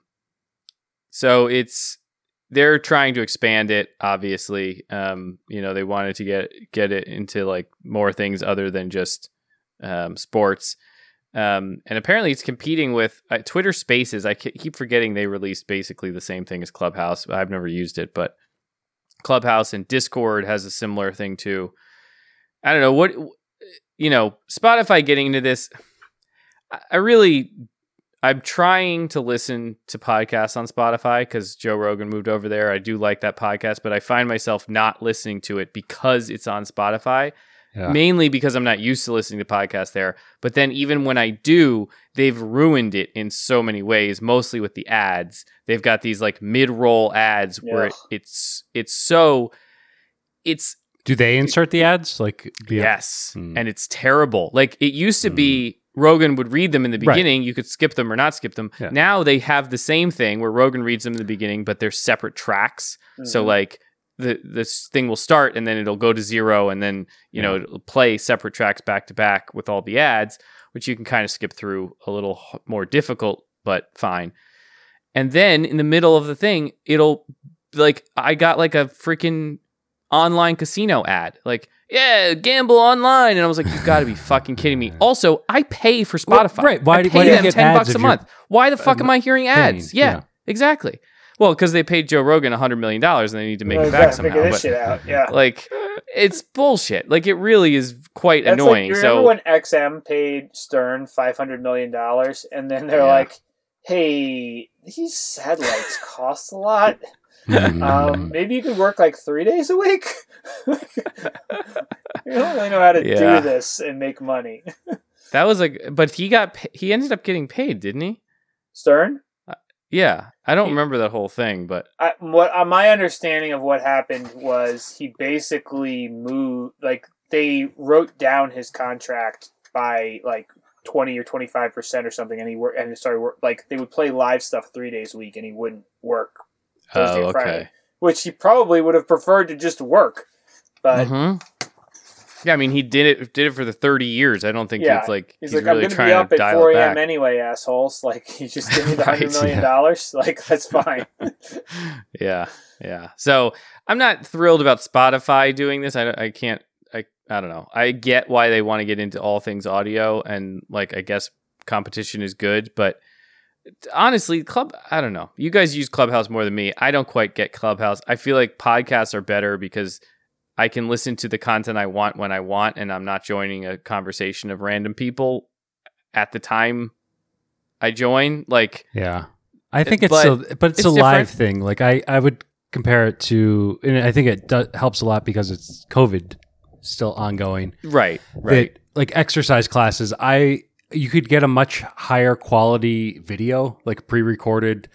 so it's. They're trying to expand it, obviously. Um, you know, they wanted to get get it into like more things other than just um, sports. Um, and apparently it's competing with uh, Twitter Spaces. I keep forgetting they released basically the same thing as Clubhouse. I've never used it, but Clubhouse and Discord has a similar thing too. I don't know what, you know, Spotify getting into this. I really... I'm trying to listen to podcasts on Spotify because Joe Rogan moved over there. I do like that podcast, but I find myself not listening to it because it's on Spotify, yeah. mainly because I'm not used to listening to podcasts there. But then even when I do, they've ruined it in so many ways, mostly with the ads. They've got these like mid-roll ads yeah. where it, it's it's so... it's. Do they insert the ads? Like Yes, mm. and it's terrible. Like it used to mm. be... Rogan would read them in the Right. beginning. You could skip them or not skip them. Yeah. Now they have the same thing where Rogan reads them in the beginning, but they're separate tracks. So Mhm. like the this thing will start and then it'll go to zero and then you know Yeah. it'll play separate tracks back to back with all the ads, which you can kind of skip through, a little h- more difficult, but fine. And then in the middle of the thing, it'll like I got like a freaking online casino ad, like yeah, gamble online, and I was like, you got to be fucking kidding me. Also, I pay for Well, Spotify. right. Why I do- pay why do you them get ten ads bucks a if you're, month. Why the fuck uh, am I hearing ads? paying? Yeah, Yeah. exactly. Well, because they paid Joe Rogan a hundred million dollars, and they need to make Well, it they back gotta figure somehow. this But shit out. Yeah. like, it's bullshit. Like, it really is quite That's like, annoying. you remember so when X M paid Stern five hundred million dollars, and then they're Yeah. like, "Hey, these satellites cost a lot. Mhm. Um, maybe you could work like three days a week. You don't really know how to Yeah. do this and make money." that was like, but he got pa- he ended up getting paid, didn't he? Stern. Yeah, I don't He- remember that whole thing, but I, what uh, my understanding of what happened was he basically moved, like they wrote down his contract by like twenty or twenty five percent or something, and he worked and he started work like they would play live stuff three days a week, and he wouldn't work Thursday oh, and Friday, okay. which he probably would have preferred to just work, but Mhm. Yeah, I mean, he did it did it for the thirty years. I don't think Yeah, it's like he's, he's, like, really I'm going to trying be up to at dial four it a.m. back. anyway, assholes. Like, you just give me the Right, hundred million dollars. Like, that's fine. Yeah, yeah. So I'm not thrilled about Spotify doing this. I, I can't. I I don't know. I get why they want to get into all things audio, and like I guess competition is good, but honestly, Club. I don't know. You guys use Clubhouse more than me. I don't quite get Clubhouse. I feel like podcasts are better because I can listen to the content I want when I want, and I'm not joining a conversation of random people at the time I join. Like, Yeah, I think it's But a, but it's, it's a live different. thing. Like I, I would compare it to, and I think it do, helps a lot because it's COVID still ongoing. right, right. That, like exercise classes, I you could get a much higher quality video, like pre-recorded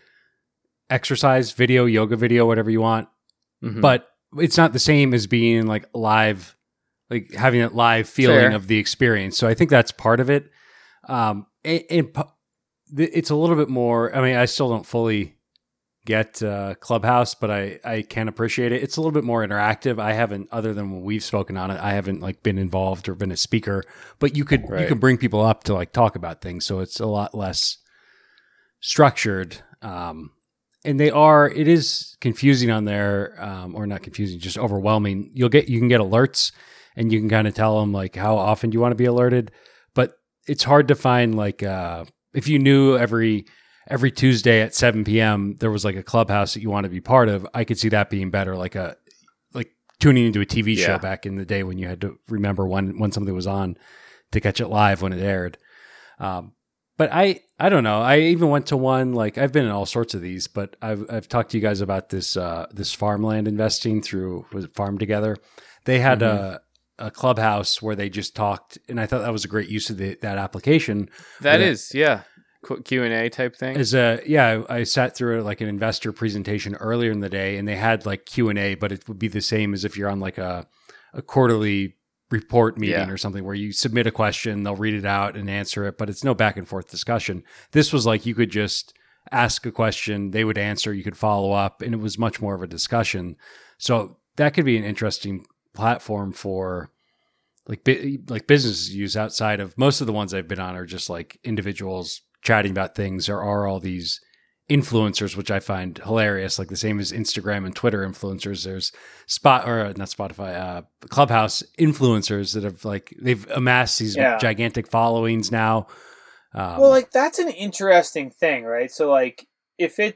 exercise video, yoga video, whatever you want. Mhm. But it's not the same as being like live, like having that live feeling Fair. of the experience. So I think that's part of it. Um, and, and po- th- it's a little bit more. I mean, I still don't fully get uh, Clubhouse, but I I can appreciate it. It's a little bit more interactive. I haven't, other than when we've spoken on it, I haven't like been involved or been a speaker. But you could you Right. can bring people up to like talk about things, so it's a lot less structured. Um, and they are, it is confusing on there, um, or not confusing, just overwhelming. You'll get, you can get alerts and you can kind of tell them like how often do you want to be alerted, but it's hard to find like, uh, if you knew every, every Tuesday at seven p.m. there was like a Clubhouse that you want to be part of, I could see that being better. Like a, like tuning into a T V show Yeah. back in the day when you had to remember when, when something was on to catch it live when it aired. Um, But I, I don't know. I even went to one, like I've been in all sorts of these, but I've I've talked to you guys about this uh, this farmland investing through, was it Farm Together? They had Mhm. a a clubhouse where they just talked, and I thought that was a great use of the, that application. That Where is, yeah, Qu- Q and A type thing. As a yeah, I, I sat through like an investor presentation earlier in the day, and they had like Q and A, but it would be the same as if you're on like a a quarterly report meeting Yeah. or something where you submit a question, they'll read it out and answer it, but it's no back and forth discussion. This was like you could just ask a question, they would answer, you could follow up, and it was much more of a discussion. So that could be an interesting platform for like bi- like businesses use outside of, most of the ones I've been on are just like individuals chatting about things. There are all these influencers, which I find hilarious, like the same as Instagram and Twitter influencers. There's spot or not Spotify, uh, Clubhouse influencers that have like, they've amassed these Yeah. gigantic followings now. Um, Well, like that's an interesting thing, right? So, like, if it,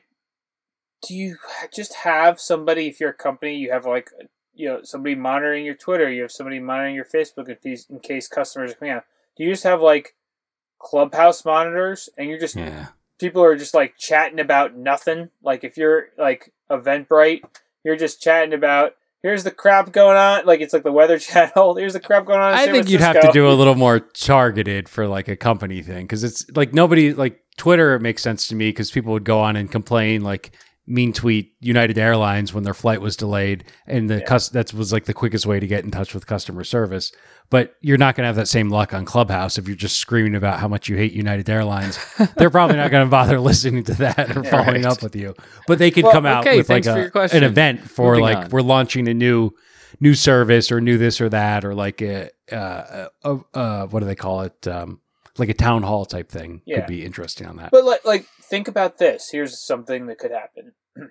do you just have somebody? If you're a company, you have like, you know, somebody monitoring your Twitter, you have somebody monitoring your Facebook in case, in case customers are coming out. Do you just have like Clubhouse monitors, and you're just yeah. people are just like chatting about nothing? Like, if you're like Eventbrite, you're just chatting about. Here's the crap going on. Like, it's like the Weather Channel. Here's the crap going on in I San think you'd have Francisco. to do a little more targeted for like a company thing, because it's like nobody, like Twitter, it makes sense to me because people would go on and complain like mean tweet United Airlines when their flight was delayed, and the Yeah. cus- that was like the quickest way to get in touch with customer service. But you're not going to have that same luck on Clubhouse if you're just screaming about how much you hate United Airlines. They're probably not going to bother listening to that or Yeah, following right. up with you. But they could Well, come out okay, with like thanks for a, your question. an event for Moving like on. we're launching a new new service or new this or that, or like a, uh, a, a what do they call it? Um, like a town hall type thing. Yeah. Could be interesting on that. But like, like, think about this. Here's something that could happen.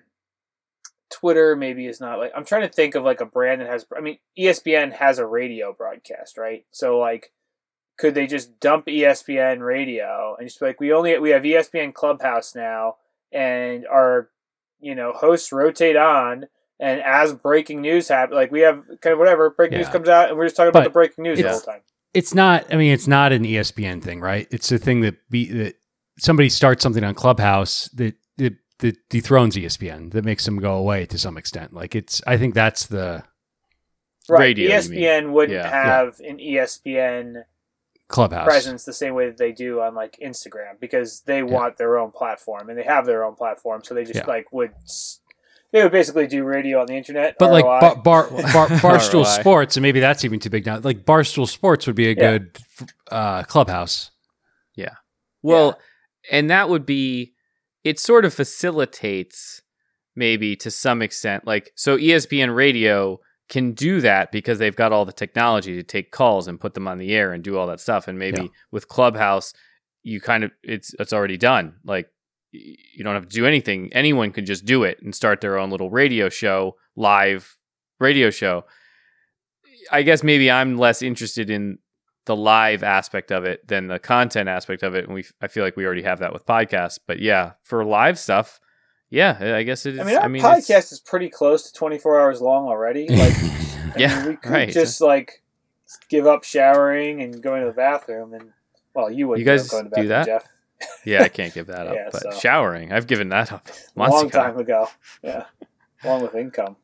Twitter maybe is not like, I'm trying to think of like a brand that has, I mean, E S P N has a radio broadcast, right? So like, could they just dump E S P N radio and just be like, we only, we have E S P N Clubhouse now, and our, you know, hosts rotate on, and as breaking news happens, like we have kind of whatever, breaking news Yeah. comes out and we're just talking about But the breaking news the it's- whole time. It's not. I mean, it's not an E S P N thing, right? It's a thing that be that somebody starts something on Clubhouse that that, that dethrones E S P N, that makes them go away to some extent. Like it's. I think that's the Right. Radio, you E S P N wouldn't Yeah. have an E S P N Clubhouse presence the same way that they do on like Instagram, because they want their own platform and they have their own platform, so they just Yeah. like would s- they would basically do radio on the internet. But like R O I. bar, bar, bar, Barstool R O I. Sports, and maybe that's even too big now. Like Barstool Sports would be a Yeah. good uh, Clubhouse. Well, and that would be, it sort of facilitates maybe to some extent. Like, so E S P N Radio can do that because they've got all the technology to take calls and put them on the air and do all that stuff. And maybe Yeah. with Clubhouse, you kind of, it's, it's already done. Like, y- you don't have to do anything. Anyone can just do it and start their own little radio show, live radio show. I guess maybe I'm less interested in the live aspect of it than the content aspect of it, and we I feel like we already have that with podcasts. But yeah, for live stuff, yeah, I guess it is. I mean, our I mean, it's- podcast is pretty close to twenty-four hours long already. Like, I Yeah, mean, we could right. just like give up showering and going to the bathroom, and well, you would You guys going to the do bathroom, that? Jeff. yeah, I can't give that up. Yeah, but so- showering, I've given that up A months long ago. time ago. Yeah, along with income.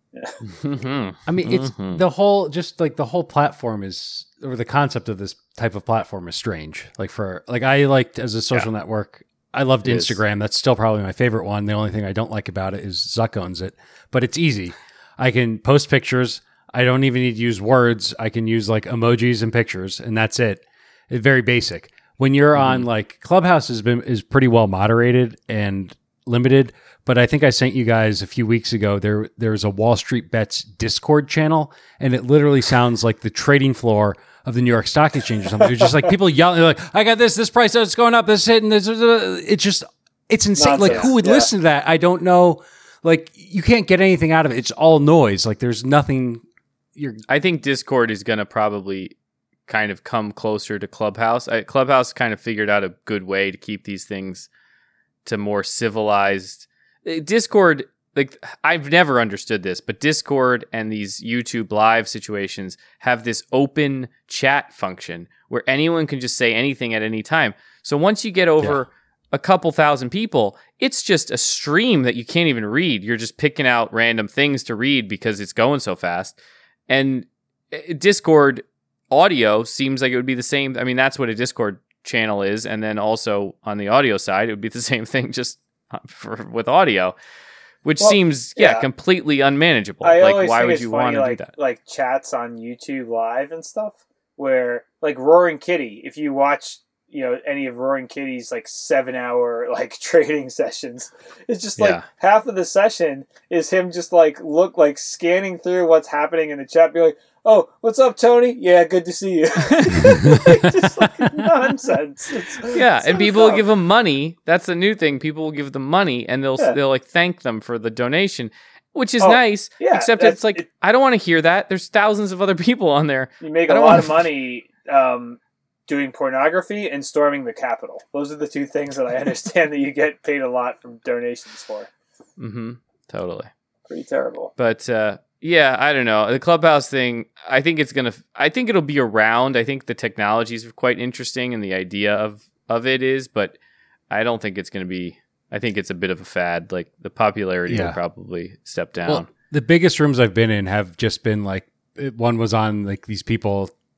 Mhm. I mean, it's Mhm. the whole, just like the whole platform is, or the concept of this type of platform is strange. Like for, like I liked as a social network, I loved It is. Instagram. That's still probably my favorite one. The only thing I don't like about it is Zuck owns it, but it's easy. I can post pictures. I don't even need to use words. I can use like emojis and pictures, and that's it. It's very basic. When you're on like Clubhouse has been is pretty well moderated and limited, but I think I sent you guys a few weeks ago. There there's a Wall Street Bets Discord channel, and it literally sounds like the trading floor of the New York Stock Exchange or something. It's just like people yelling, they're like, "I got this, this price, oh, it's going up, this hit, and this." Uh, it's just, it's insane. Like, Nonsense. who would Yeah. listen to that? I don't know. Like, you can't get anything out of it. It's all noise. Like, there's nothing. You're I think Discord is going to probably kind of come closer to Clubhouse. I, Clubhouse kind of figured out a good way to keep these things to more civilized. Uh, Discord, like I've never understood this, but Discord and these YouTube live situations have this open chat function where anyone can just say anything at any time. So once you get over a couple thousand people, it's just a stream that you can't even read. You're just picking out random things to read because it's going so fast. And uh, Discord audio seems like it would be the same. I mean, that's what a Discord channel is. And then also on the audio side, it would be the same thing just for, with audio, which Well, seems, yeah, yeah. completely unmanageable. I Like, always why think would it's you funny, want to like, do that? like chats on YouTube Live and stuff, where like Roaring Kitty, if you watch, you know, any of Roaring Kitty's like seven hour like trading sessions, it's just like Yeah. half of the session is him just like look like scanning through what's happening in the chat, be like, "Oh, what's up, Tony? Yeah, good to see you." Like, just like nonsense. It's- Yeah, it's and so people will dumb. give them money. That's the new thing. People will give them money, and they'll Yeah. they'll like thank them for the donation, which is Oh, nice. yeah, except that's- it's like it- I don't want to hear that. There's thousands of other people on there. You make I a don't lot wanna- of money um, doing pornography and storming the Capitol. Those are the two things that I understand that you get paid a lot from donations for. Mm-hmm. Totally. Pretty terrible. But uh, yeah, I don't know. The Clubhouse thing, I think it's gonna. I think it'll be around. I think the technology is quite interesting, and the idea of of it is. But I don't think it's gonna be. I think it's a bit of a fad. Like the popularity Yeah. will probably step down. well, the biggest rooms I've been in have just been like it- one was on like these people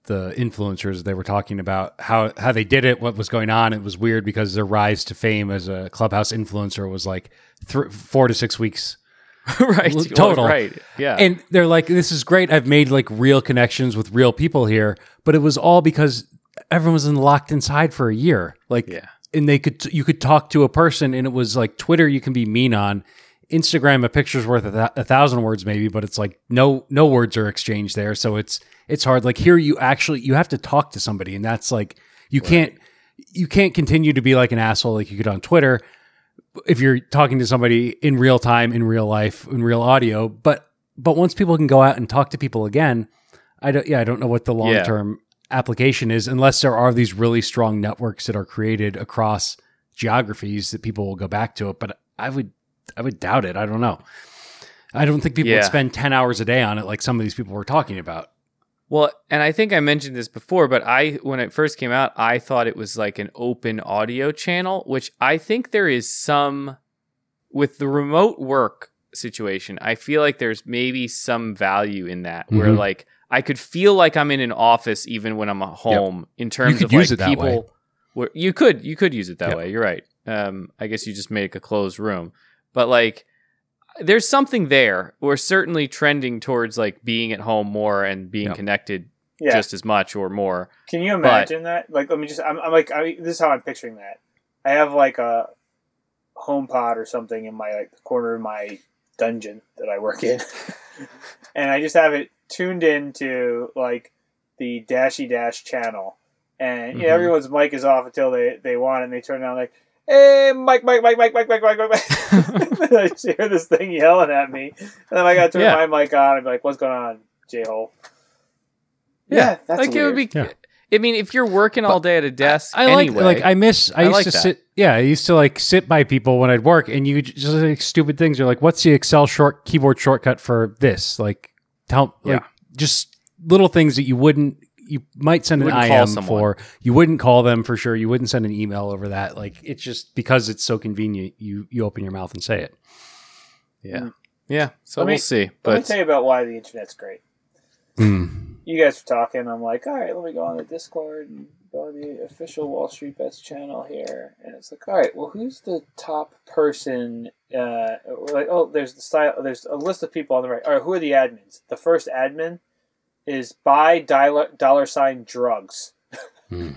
the influencers. They were talking about how, how they did it, what was going on. It was weird because their rise to fame as a Clubhouse influencer was like th- four to six weeks. right. Total. Well, right. Yeah. And they're like, this is great. I've made like real connections with real people here. But it was all because everyone was in locked inside for a year. Like, yeah. and they could, you could talk to a person, and it was like Twitter you can be mean on. Instagram, a picture's worth a, th- a thousand words maybe, but it's like no no words are exchanged there. So it's it's hard. Like here you actually, you have to talk to somebody, and that's like, you right. can't, you can't continue to be like an asshole like you could on Twitter if you're talking to somebody in real time, in real life, in real audio. But but once people can go out and talk to people again, I don't. Yeah, I don't know what the long term yeah. application is, unless there are these really strong networks that are created across geographies that people will go back to it. But I would I would doubt it. I don't know. I don't think people yeah. would spend ten hours a day on it like some of these people were talking about. Well, and I think I mentioned this before, but I, when it first came out, I thought it was like an open audio channel, which I think there is some, with the remote work situation, I feel like there's maybe some value in that, mm-hmm. where like I could feel like I'm in an office even when I'm at home yep. in terms of like people. Where, you could, you could use it that yep. way. You're right. Um, I guess you just make a closed room, but like, there's something there. We're certainly trending towards like being at home more and being yep. connected yeah. just as much or more. Can you imagine but, that? Like, let me just, I'm, I'm like, I, this is how I'm picturing that. I have like a home pod or something in my like the corner of my dungeon that I work in. And I just have it tuned into like the Dashy Dash channel. And mm-hmm. you know, everyone's mic is off until they, they want it, and they turn it on like, hey, Mike, Mike, Mike, Mike, Mike, Mike, Mike, Mike, Mike. And I just hear this thing yelling at me. And then I got to turn yeah. my mic on and be like, what's going on, J-hole? Yeah, yeah, that's like weird. It would be, yeah. I mean, if you're working all day at a desk I, I anyway. Like, like, I miss, I, I used like to that. sit, yeah, I used to like sit by people when I'd work, and you just like stupid things. You're like, what's the Excel short keyboard shortcut for this? Like, tell, yeah. like, just little things that you wouldn't, you might send you an I M M for. You wouldn't call them for sure. You wouldn't send an email over that. Like, it's just because it's so convenient. You you open your mouth and say it. Yeah, mm. yeah. So let we'll me, see. But let me tell you about why the internet's great. Mm. You guys were talking. I'm like, all right, let me go on the Discord and go to the official Wall Street Bets channel here, and it's like, all right, well, who's the top person? Uh, we're like, oh, there's the style. There's a list of people on the right. All right, who are the admins? The first admin is buy dollar, dollar sign drugs. Mm.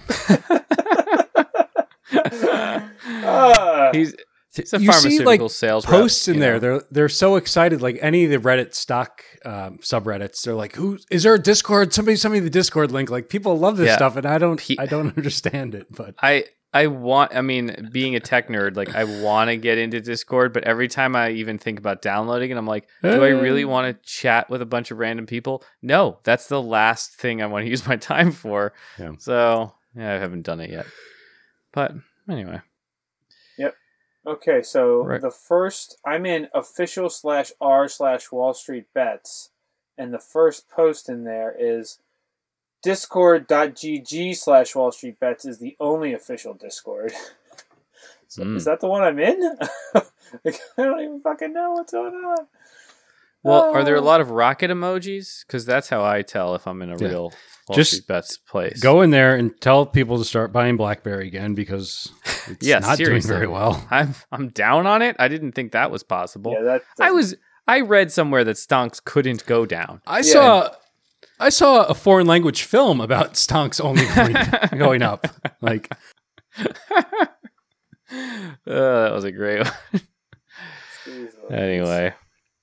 uh, he's, he's a you pharmaceutical see, like, sales posts rep, in there. They're they're so excited. Like any of the Reddit stock um, subreddits, they're like, "Who is there a Discord? Somebody send me the Discord link." Like people love this yeah. stuff, and I don't He, I don't understand it. But I. I want, I mean, being a tech nerd, like I want to get into Discord, but every time I even think about downloading it, I'm like, do I really want to chat with a bunch of random people? No, that's the last thing I want to use my time for. Yeah. So, yeah, I haven't done it yet. But anyway. Yep. Okay, so right. the first, I'm in official slash r slash Wall Street Bets, and the first post in there is discord.gg slash Wall Street Bets is the only official Discord. So mm. Is that the one I'm in? Like, I don't even fucking know what's going on. Well, oh. Are there a lot of rocket emojis? Because that's how I tell if I'm in a yeah. real Wall Just Street Bets place. Go in there and tell people to start buying BlackBerry again because it's yeah, not seriously. doing very well. I'm I'm down on it. I didn't think that was possible. Yeah, that I was. I read somewhere that stonks couldn't go down. I yeah. saw. I saw a foreign language film about stonks only going, going up. Like, uh, that was a great one. Anyway,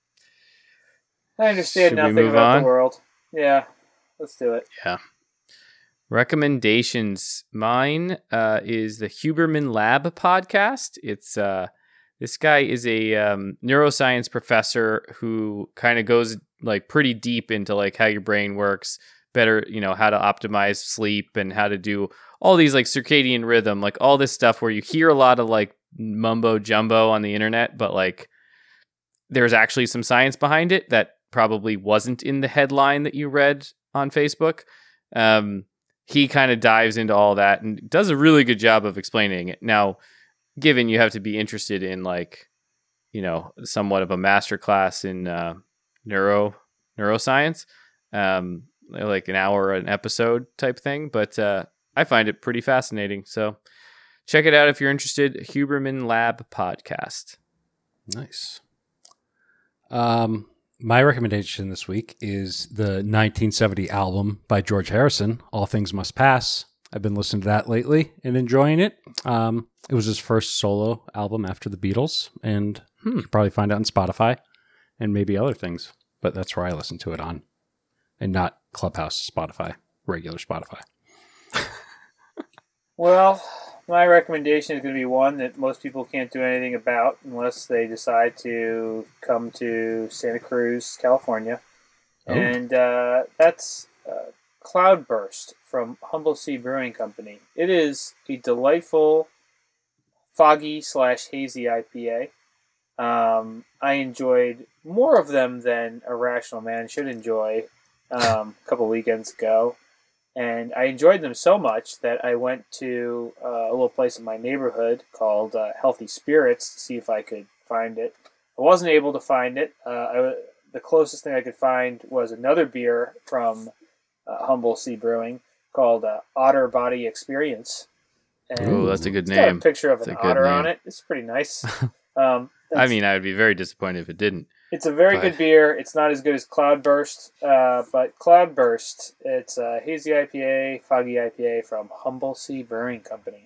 I understand Should nothing about on? the world. Yeah, let's do it. Yeah. Recommendations. Mine uh, is the Huberman Lab podcast. It's uh, this guy is a um, neuroscience professor who kind of goes like pretty deep into like how your brain works, better, you know, how to optimize sleep and how to do all these like circadian rhythm, like all this stuff where you hear a lot of like mumbo jumbo on the internet, but like there's actually some science behind it that probably wasn't in the headline that you read on Facebook. Um, he kind of dives into all that and does a really good job of explaining it. Now, given you have to be interested in like, you know, somewhat of a masterclass in uh, neuro neuroscience, um, like an hour an episode type thing, but uh, I find it pretty fascinating. So check it out if you're interested. Huberman Lab Podcast. Nice. Um, my recommendation this week is the nineteen seventy album by George Harrison, All Things Must Pass. I've been listening to that lately and enjoying it. Um, it was his first solo album after the Beatles, and hmm, you can probably find it on Spotify and maybe other things, but that's where I listen to it on, and not Clubhouse Spotify, regular Spotify. Well, my recommendation is going to be one that most people can't do anything about unless they decide to come to Santa Cruz, California. Oh. And uh, that's uh, Cloudburst from Humble Sea Brewing Company. It is a delightful, foggy slash hazy I P A. Um, I enjoyed more of them than a Rational Man should enjoy um, a couple weekends ago. And I enjoyed them so much that I went to uh, a little place in my neighborhood called uh, Healthy Spirits to see if I could find it. I wasn't able to find it. Uh, I, the closest thing I could find was another beer from uh, Humble Sea Brewing called uh, Otter Body Experience. Oh, that's a good it's name. Got a picture of that's an otter on it. It's pretty nice. Um, I mean, I would be very disappointed if it didn't. It's a very but. good beer. It's not as good as Cloudburst, uh, but Cloudburst, it's a hazy I P A, foggy I P A from Humble Sea Brewing Company.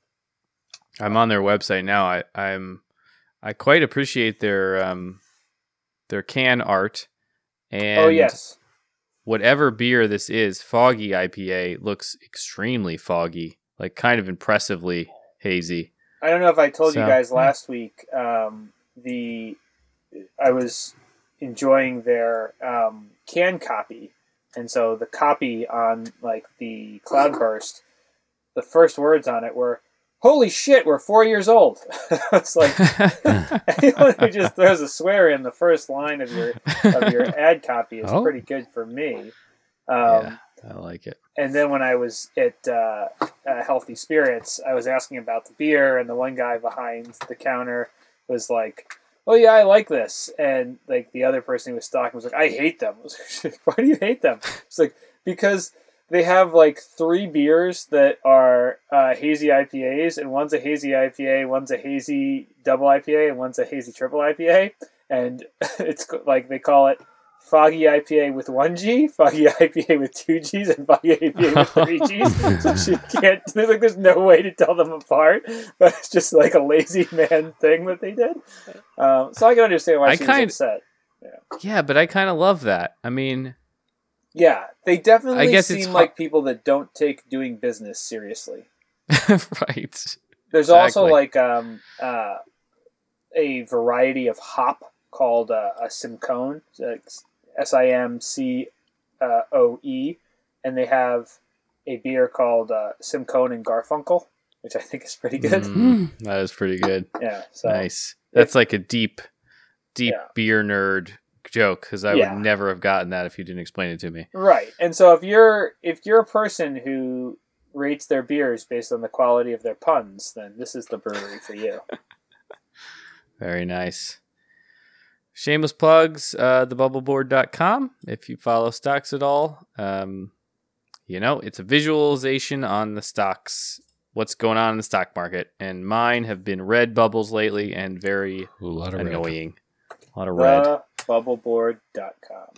I'm on their website now. I, I'm, I quite appreciate their um, their can art. And oh yes, whatever beer this is, foggy I P A looks extremely foggy, like kind of impressively hazy. I don't know if I told so, you guys last week. Um, the I was enjoying their um, can copy, and so the copy on like the Cloudburst, the first words on it were "Holy shit, we're four years old." It's like anyone who just throws a swear in the first line of your of your ad copy is oh. pretty good for me. Um, yeah, I like it. And then when I was at uh, uh, Healthy Spirits, I was asking about the beer, and the one guy behind the counter was like, "Oh yeah, I like this," and like the other person who was stocking was like, "I hate them." I was like, "Why do you hate them?" It's like because they have like three beers that are uh, hazy I P As, and one's a hazy I P A, one's a hazy double I P A, and one's a hazy triple I P A, and it's like they call it foggy I P A with one G, foggy I P A with two Gs, and foggy I P A with three Gs. So she can't. There's like there's no way to tell them apart, but it's just like a lazy man thing that they did. Um, so I can understand why I she kind, was upset. Yeah. yeah, but I kind of love that. I mean, yeah, they definitely I guess seem like people that don't take doing business seriously. Right. There's exactly. also like um, uh, a variety of hop called uh, a Simcoe. S I M C O E, and they have a beer called uh, Simcoe and Garfunkel, which I think is pretty good. Mm, that is pretty good. Yeah, so nice. That's like a deep, deep yeah. beer nerd joke because I yeah. would never have gotten that if you didn't explain it to me. Right, and so if you're if you're a person who rates their beers based on the quality of their puns, then this is the brewery for you. Very nice. Shameless plugs, uh, the bubble board dot com. If you follow stocks at all, um, you know, it's a visualization on the stocks, what's going on in the stock market. And mine have been red bubbles lately and very a lot of annoying. Red. A lot of red. the bubble board dot com.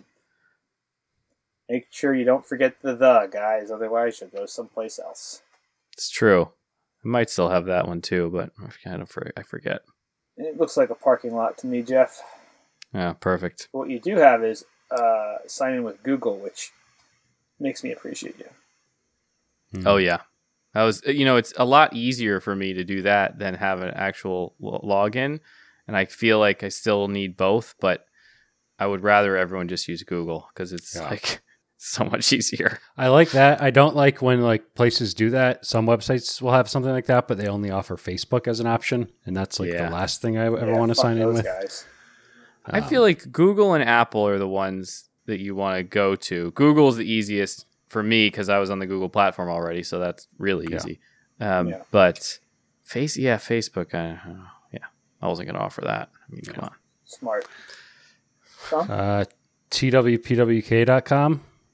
Make sure you don't forget the the, guys. Otherwise, you'll go someplace else. It's true. I might still have that one too, but I kind of I forget. It looks like a parking lot to me, Jeff. Yeah, perfect. What you do have is uh, sign in with Google, which makes me appreciate you. Mm-hmm. Oh, yeah. I was, you know, it's a lot easier for me to do that than have an actual login. And I feel like I still need both, but I would rather everyone just use Google because it's yeah. like so much easier. I like that. I don't like when like places do that. Some websites will have something like that, but they only offer Facebook as an option. And that's like yeah. the last thing I ever yeah, want to sign in with. Guys. I feel like Google and Apple are the ones that you want to go to. Google's the easiest for me because I was on the Google platform already, so that's really easy. Yeah. Um, yeah. But face, yeah, Facebook, I, uh, yeah, I wasn't going to offer that. I mean, come on. Smart. Uh, T W P W K dot com.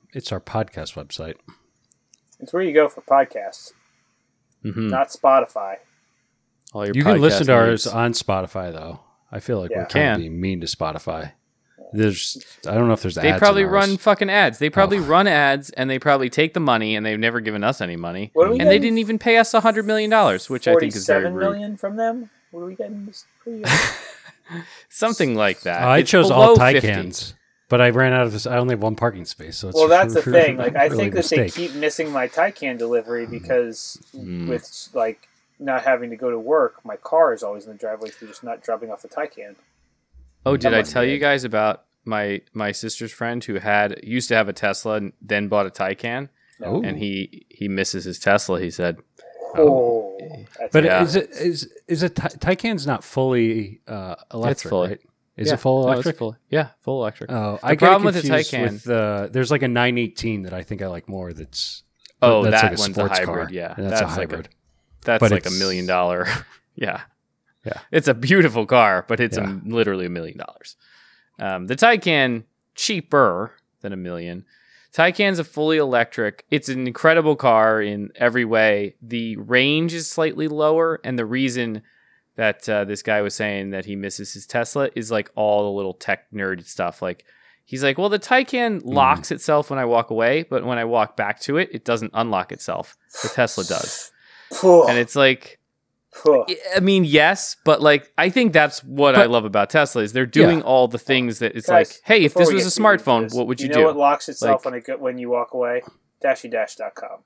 it's our podcast website. It's where you go for podcasts, Mm-hmm. not Spotify. All your You can listen to podcast ours needs. on Spotify, though. I feel like Yeah. we're kind Can. of being mean to Spotify. There's, I don't know if there's They ads probably in ours. run fucking ads. They probably Oh. run ads, and they probably take the money, and they've never given us any money. What are we And they getting? didn't even pay us a hundred million dollars, which I think is very Forty-seven rude. million from them. What are we getting? This pretty- Something like that. I It's chose below all fifty. Taycans, but I ran out of this. I only have one parking space, so it's Well, that's the really- thing. Like, I really think a that they mistake. keep missing my Taycan delivery because Mm. with like not having to go to work, my car is always in the driveway, so just not dropping off the Taycan. Oh, did I Someone tell you did. guys about my my sister's friend who had used to have a Tesla and then bought a Taycan, Ooh. and he he misses his Tesla. He said, Oh, that's But Yeah. is it is is it Ty- Taycan's not fully uh, electric? fully. Right? Is Yeah, it full no, it's electric? full- yeah, full electric. Oh, The I problem get with the confused Taycan- with the there's like a nine eighteen that I think I like more. That's oh, that's that like a one's a sports hybrid. car. Yeah, And that's, a like hybrid. That's But like a it's- million dollar. Yeah. Yeah. It's a beautiful car, but it's Yeah. a, literally a million dollars. Um, the Taycan, cheaper than a million. Taycan's a fully electric. It's an incredible car in every way. The range is slightly lower, and the reason that uh, this guy was saying that he misses his Tesla is like all the little tech nerd stuff. Like he's like, well, the Taycan locks itself when I walk away, but when I walk back to it, it doesn't unlock itself. The Tesla does. Phew. And it's like, Phew. I mean, yes, but like, I think that's what I But- love about Tesla is they're doing Yeah. all the things that it's Guys, like, hey, if before this we was get a too deep into smartphone, this, what would you, you do? know what locks itself Like- when it go, when you walk away? dashy dash dot com,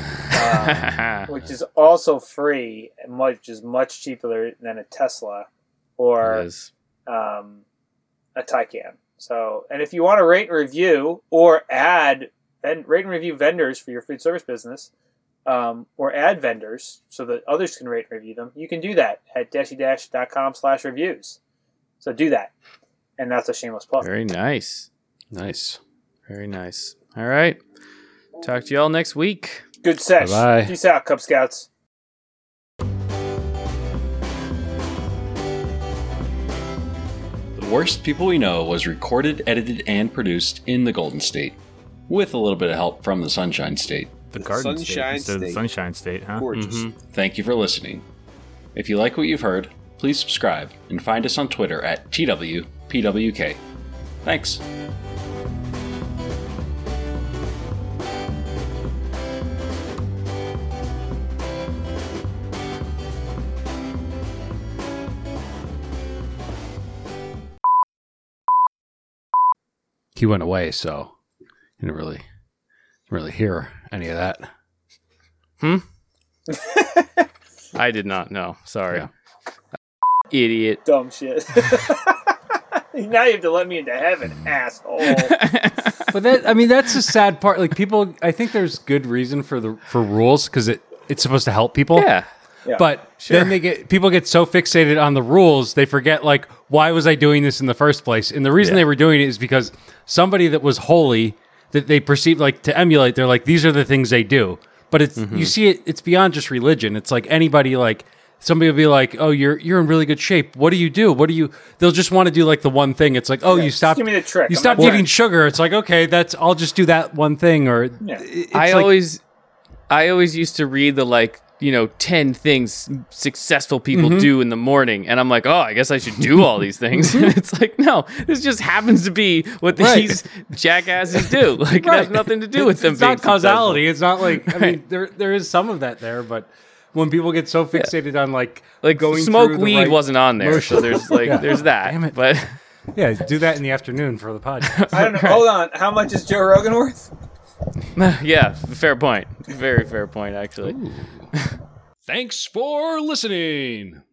um, which is also free and much which is much cheaper than a Tesla or It is. um, a Taycan. So, and if you want to rate and review or add and rate and review vendors for your food service business, um, or add vendors so that others can rate and review them, you can do that at dashy dash dot com slash reviews. So do that, and that's a shameless plug. Very nice. Nice. Very nice. All right. Talk to y'all next week. Good sesh. Bye-bye. Peace out, Cub Scouts. The Worst People We Know was recorded, edited, and produced in the Golden State, with a little bit of help from the Sunshine State. The Garden State Sunshine instead of the State. Sunshine State, huh? Gorgeous. Mhm. Thank you for listening. If you like what you've heard, please subscribe and find us on Twitter at T W P W K. Thanks. He went away, so you didn't really, didn't really hear any of that. I did not know. Sorry. Yeah. Idiot. Dumb shit. Now you have to let me into heaven, asshole. But that, I mean, that's the sad part. Like people, I think there's good reason for the for rules because it it's supposed to help people. Yeah. Yeah. But then they get people get so fixated on the rules they forget like why was I doing this in the first place? And the reason Yeah. they were doing it is because somebody that was holy that they perceived like to emulate. They're like these are the things they do. But it's you see it. It's beyond just religion. It's like anybody like somebody will be like, oh, you're you're in really good shape. What do you do? What do you? They'll just want to do like the one thing. It's like oh, you just stop. give me the trick. You I'm stop not eating boring. sugar. It's like okay, that's I'll just do that one thing. Or Yeah. it's I like- always, I always used to read the like, you know, ten things successful people Mm-hmm. do in the morning, and I'm like, oh, I guess I should do all these things. And it's like, no, this just happens to be what Right. these jackasses do. Like, it has nothing to do with It's- them. It's being not causality. successful. It's not like I mean, there there is some of that there, but when people get so fixated on like Like, going smoke through the weed right wasn't on there, so motion. there's like, Yeah. there's that. Damn it. But yeah, do that in the afternoon for the podcast. I don't know. Hold on. How much is Joe Rogan worth? yeah, fair point. Very fair point, actually. Thanks for listening.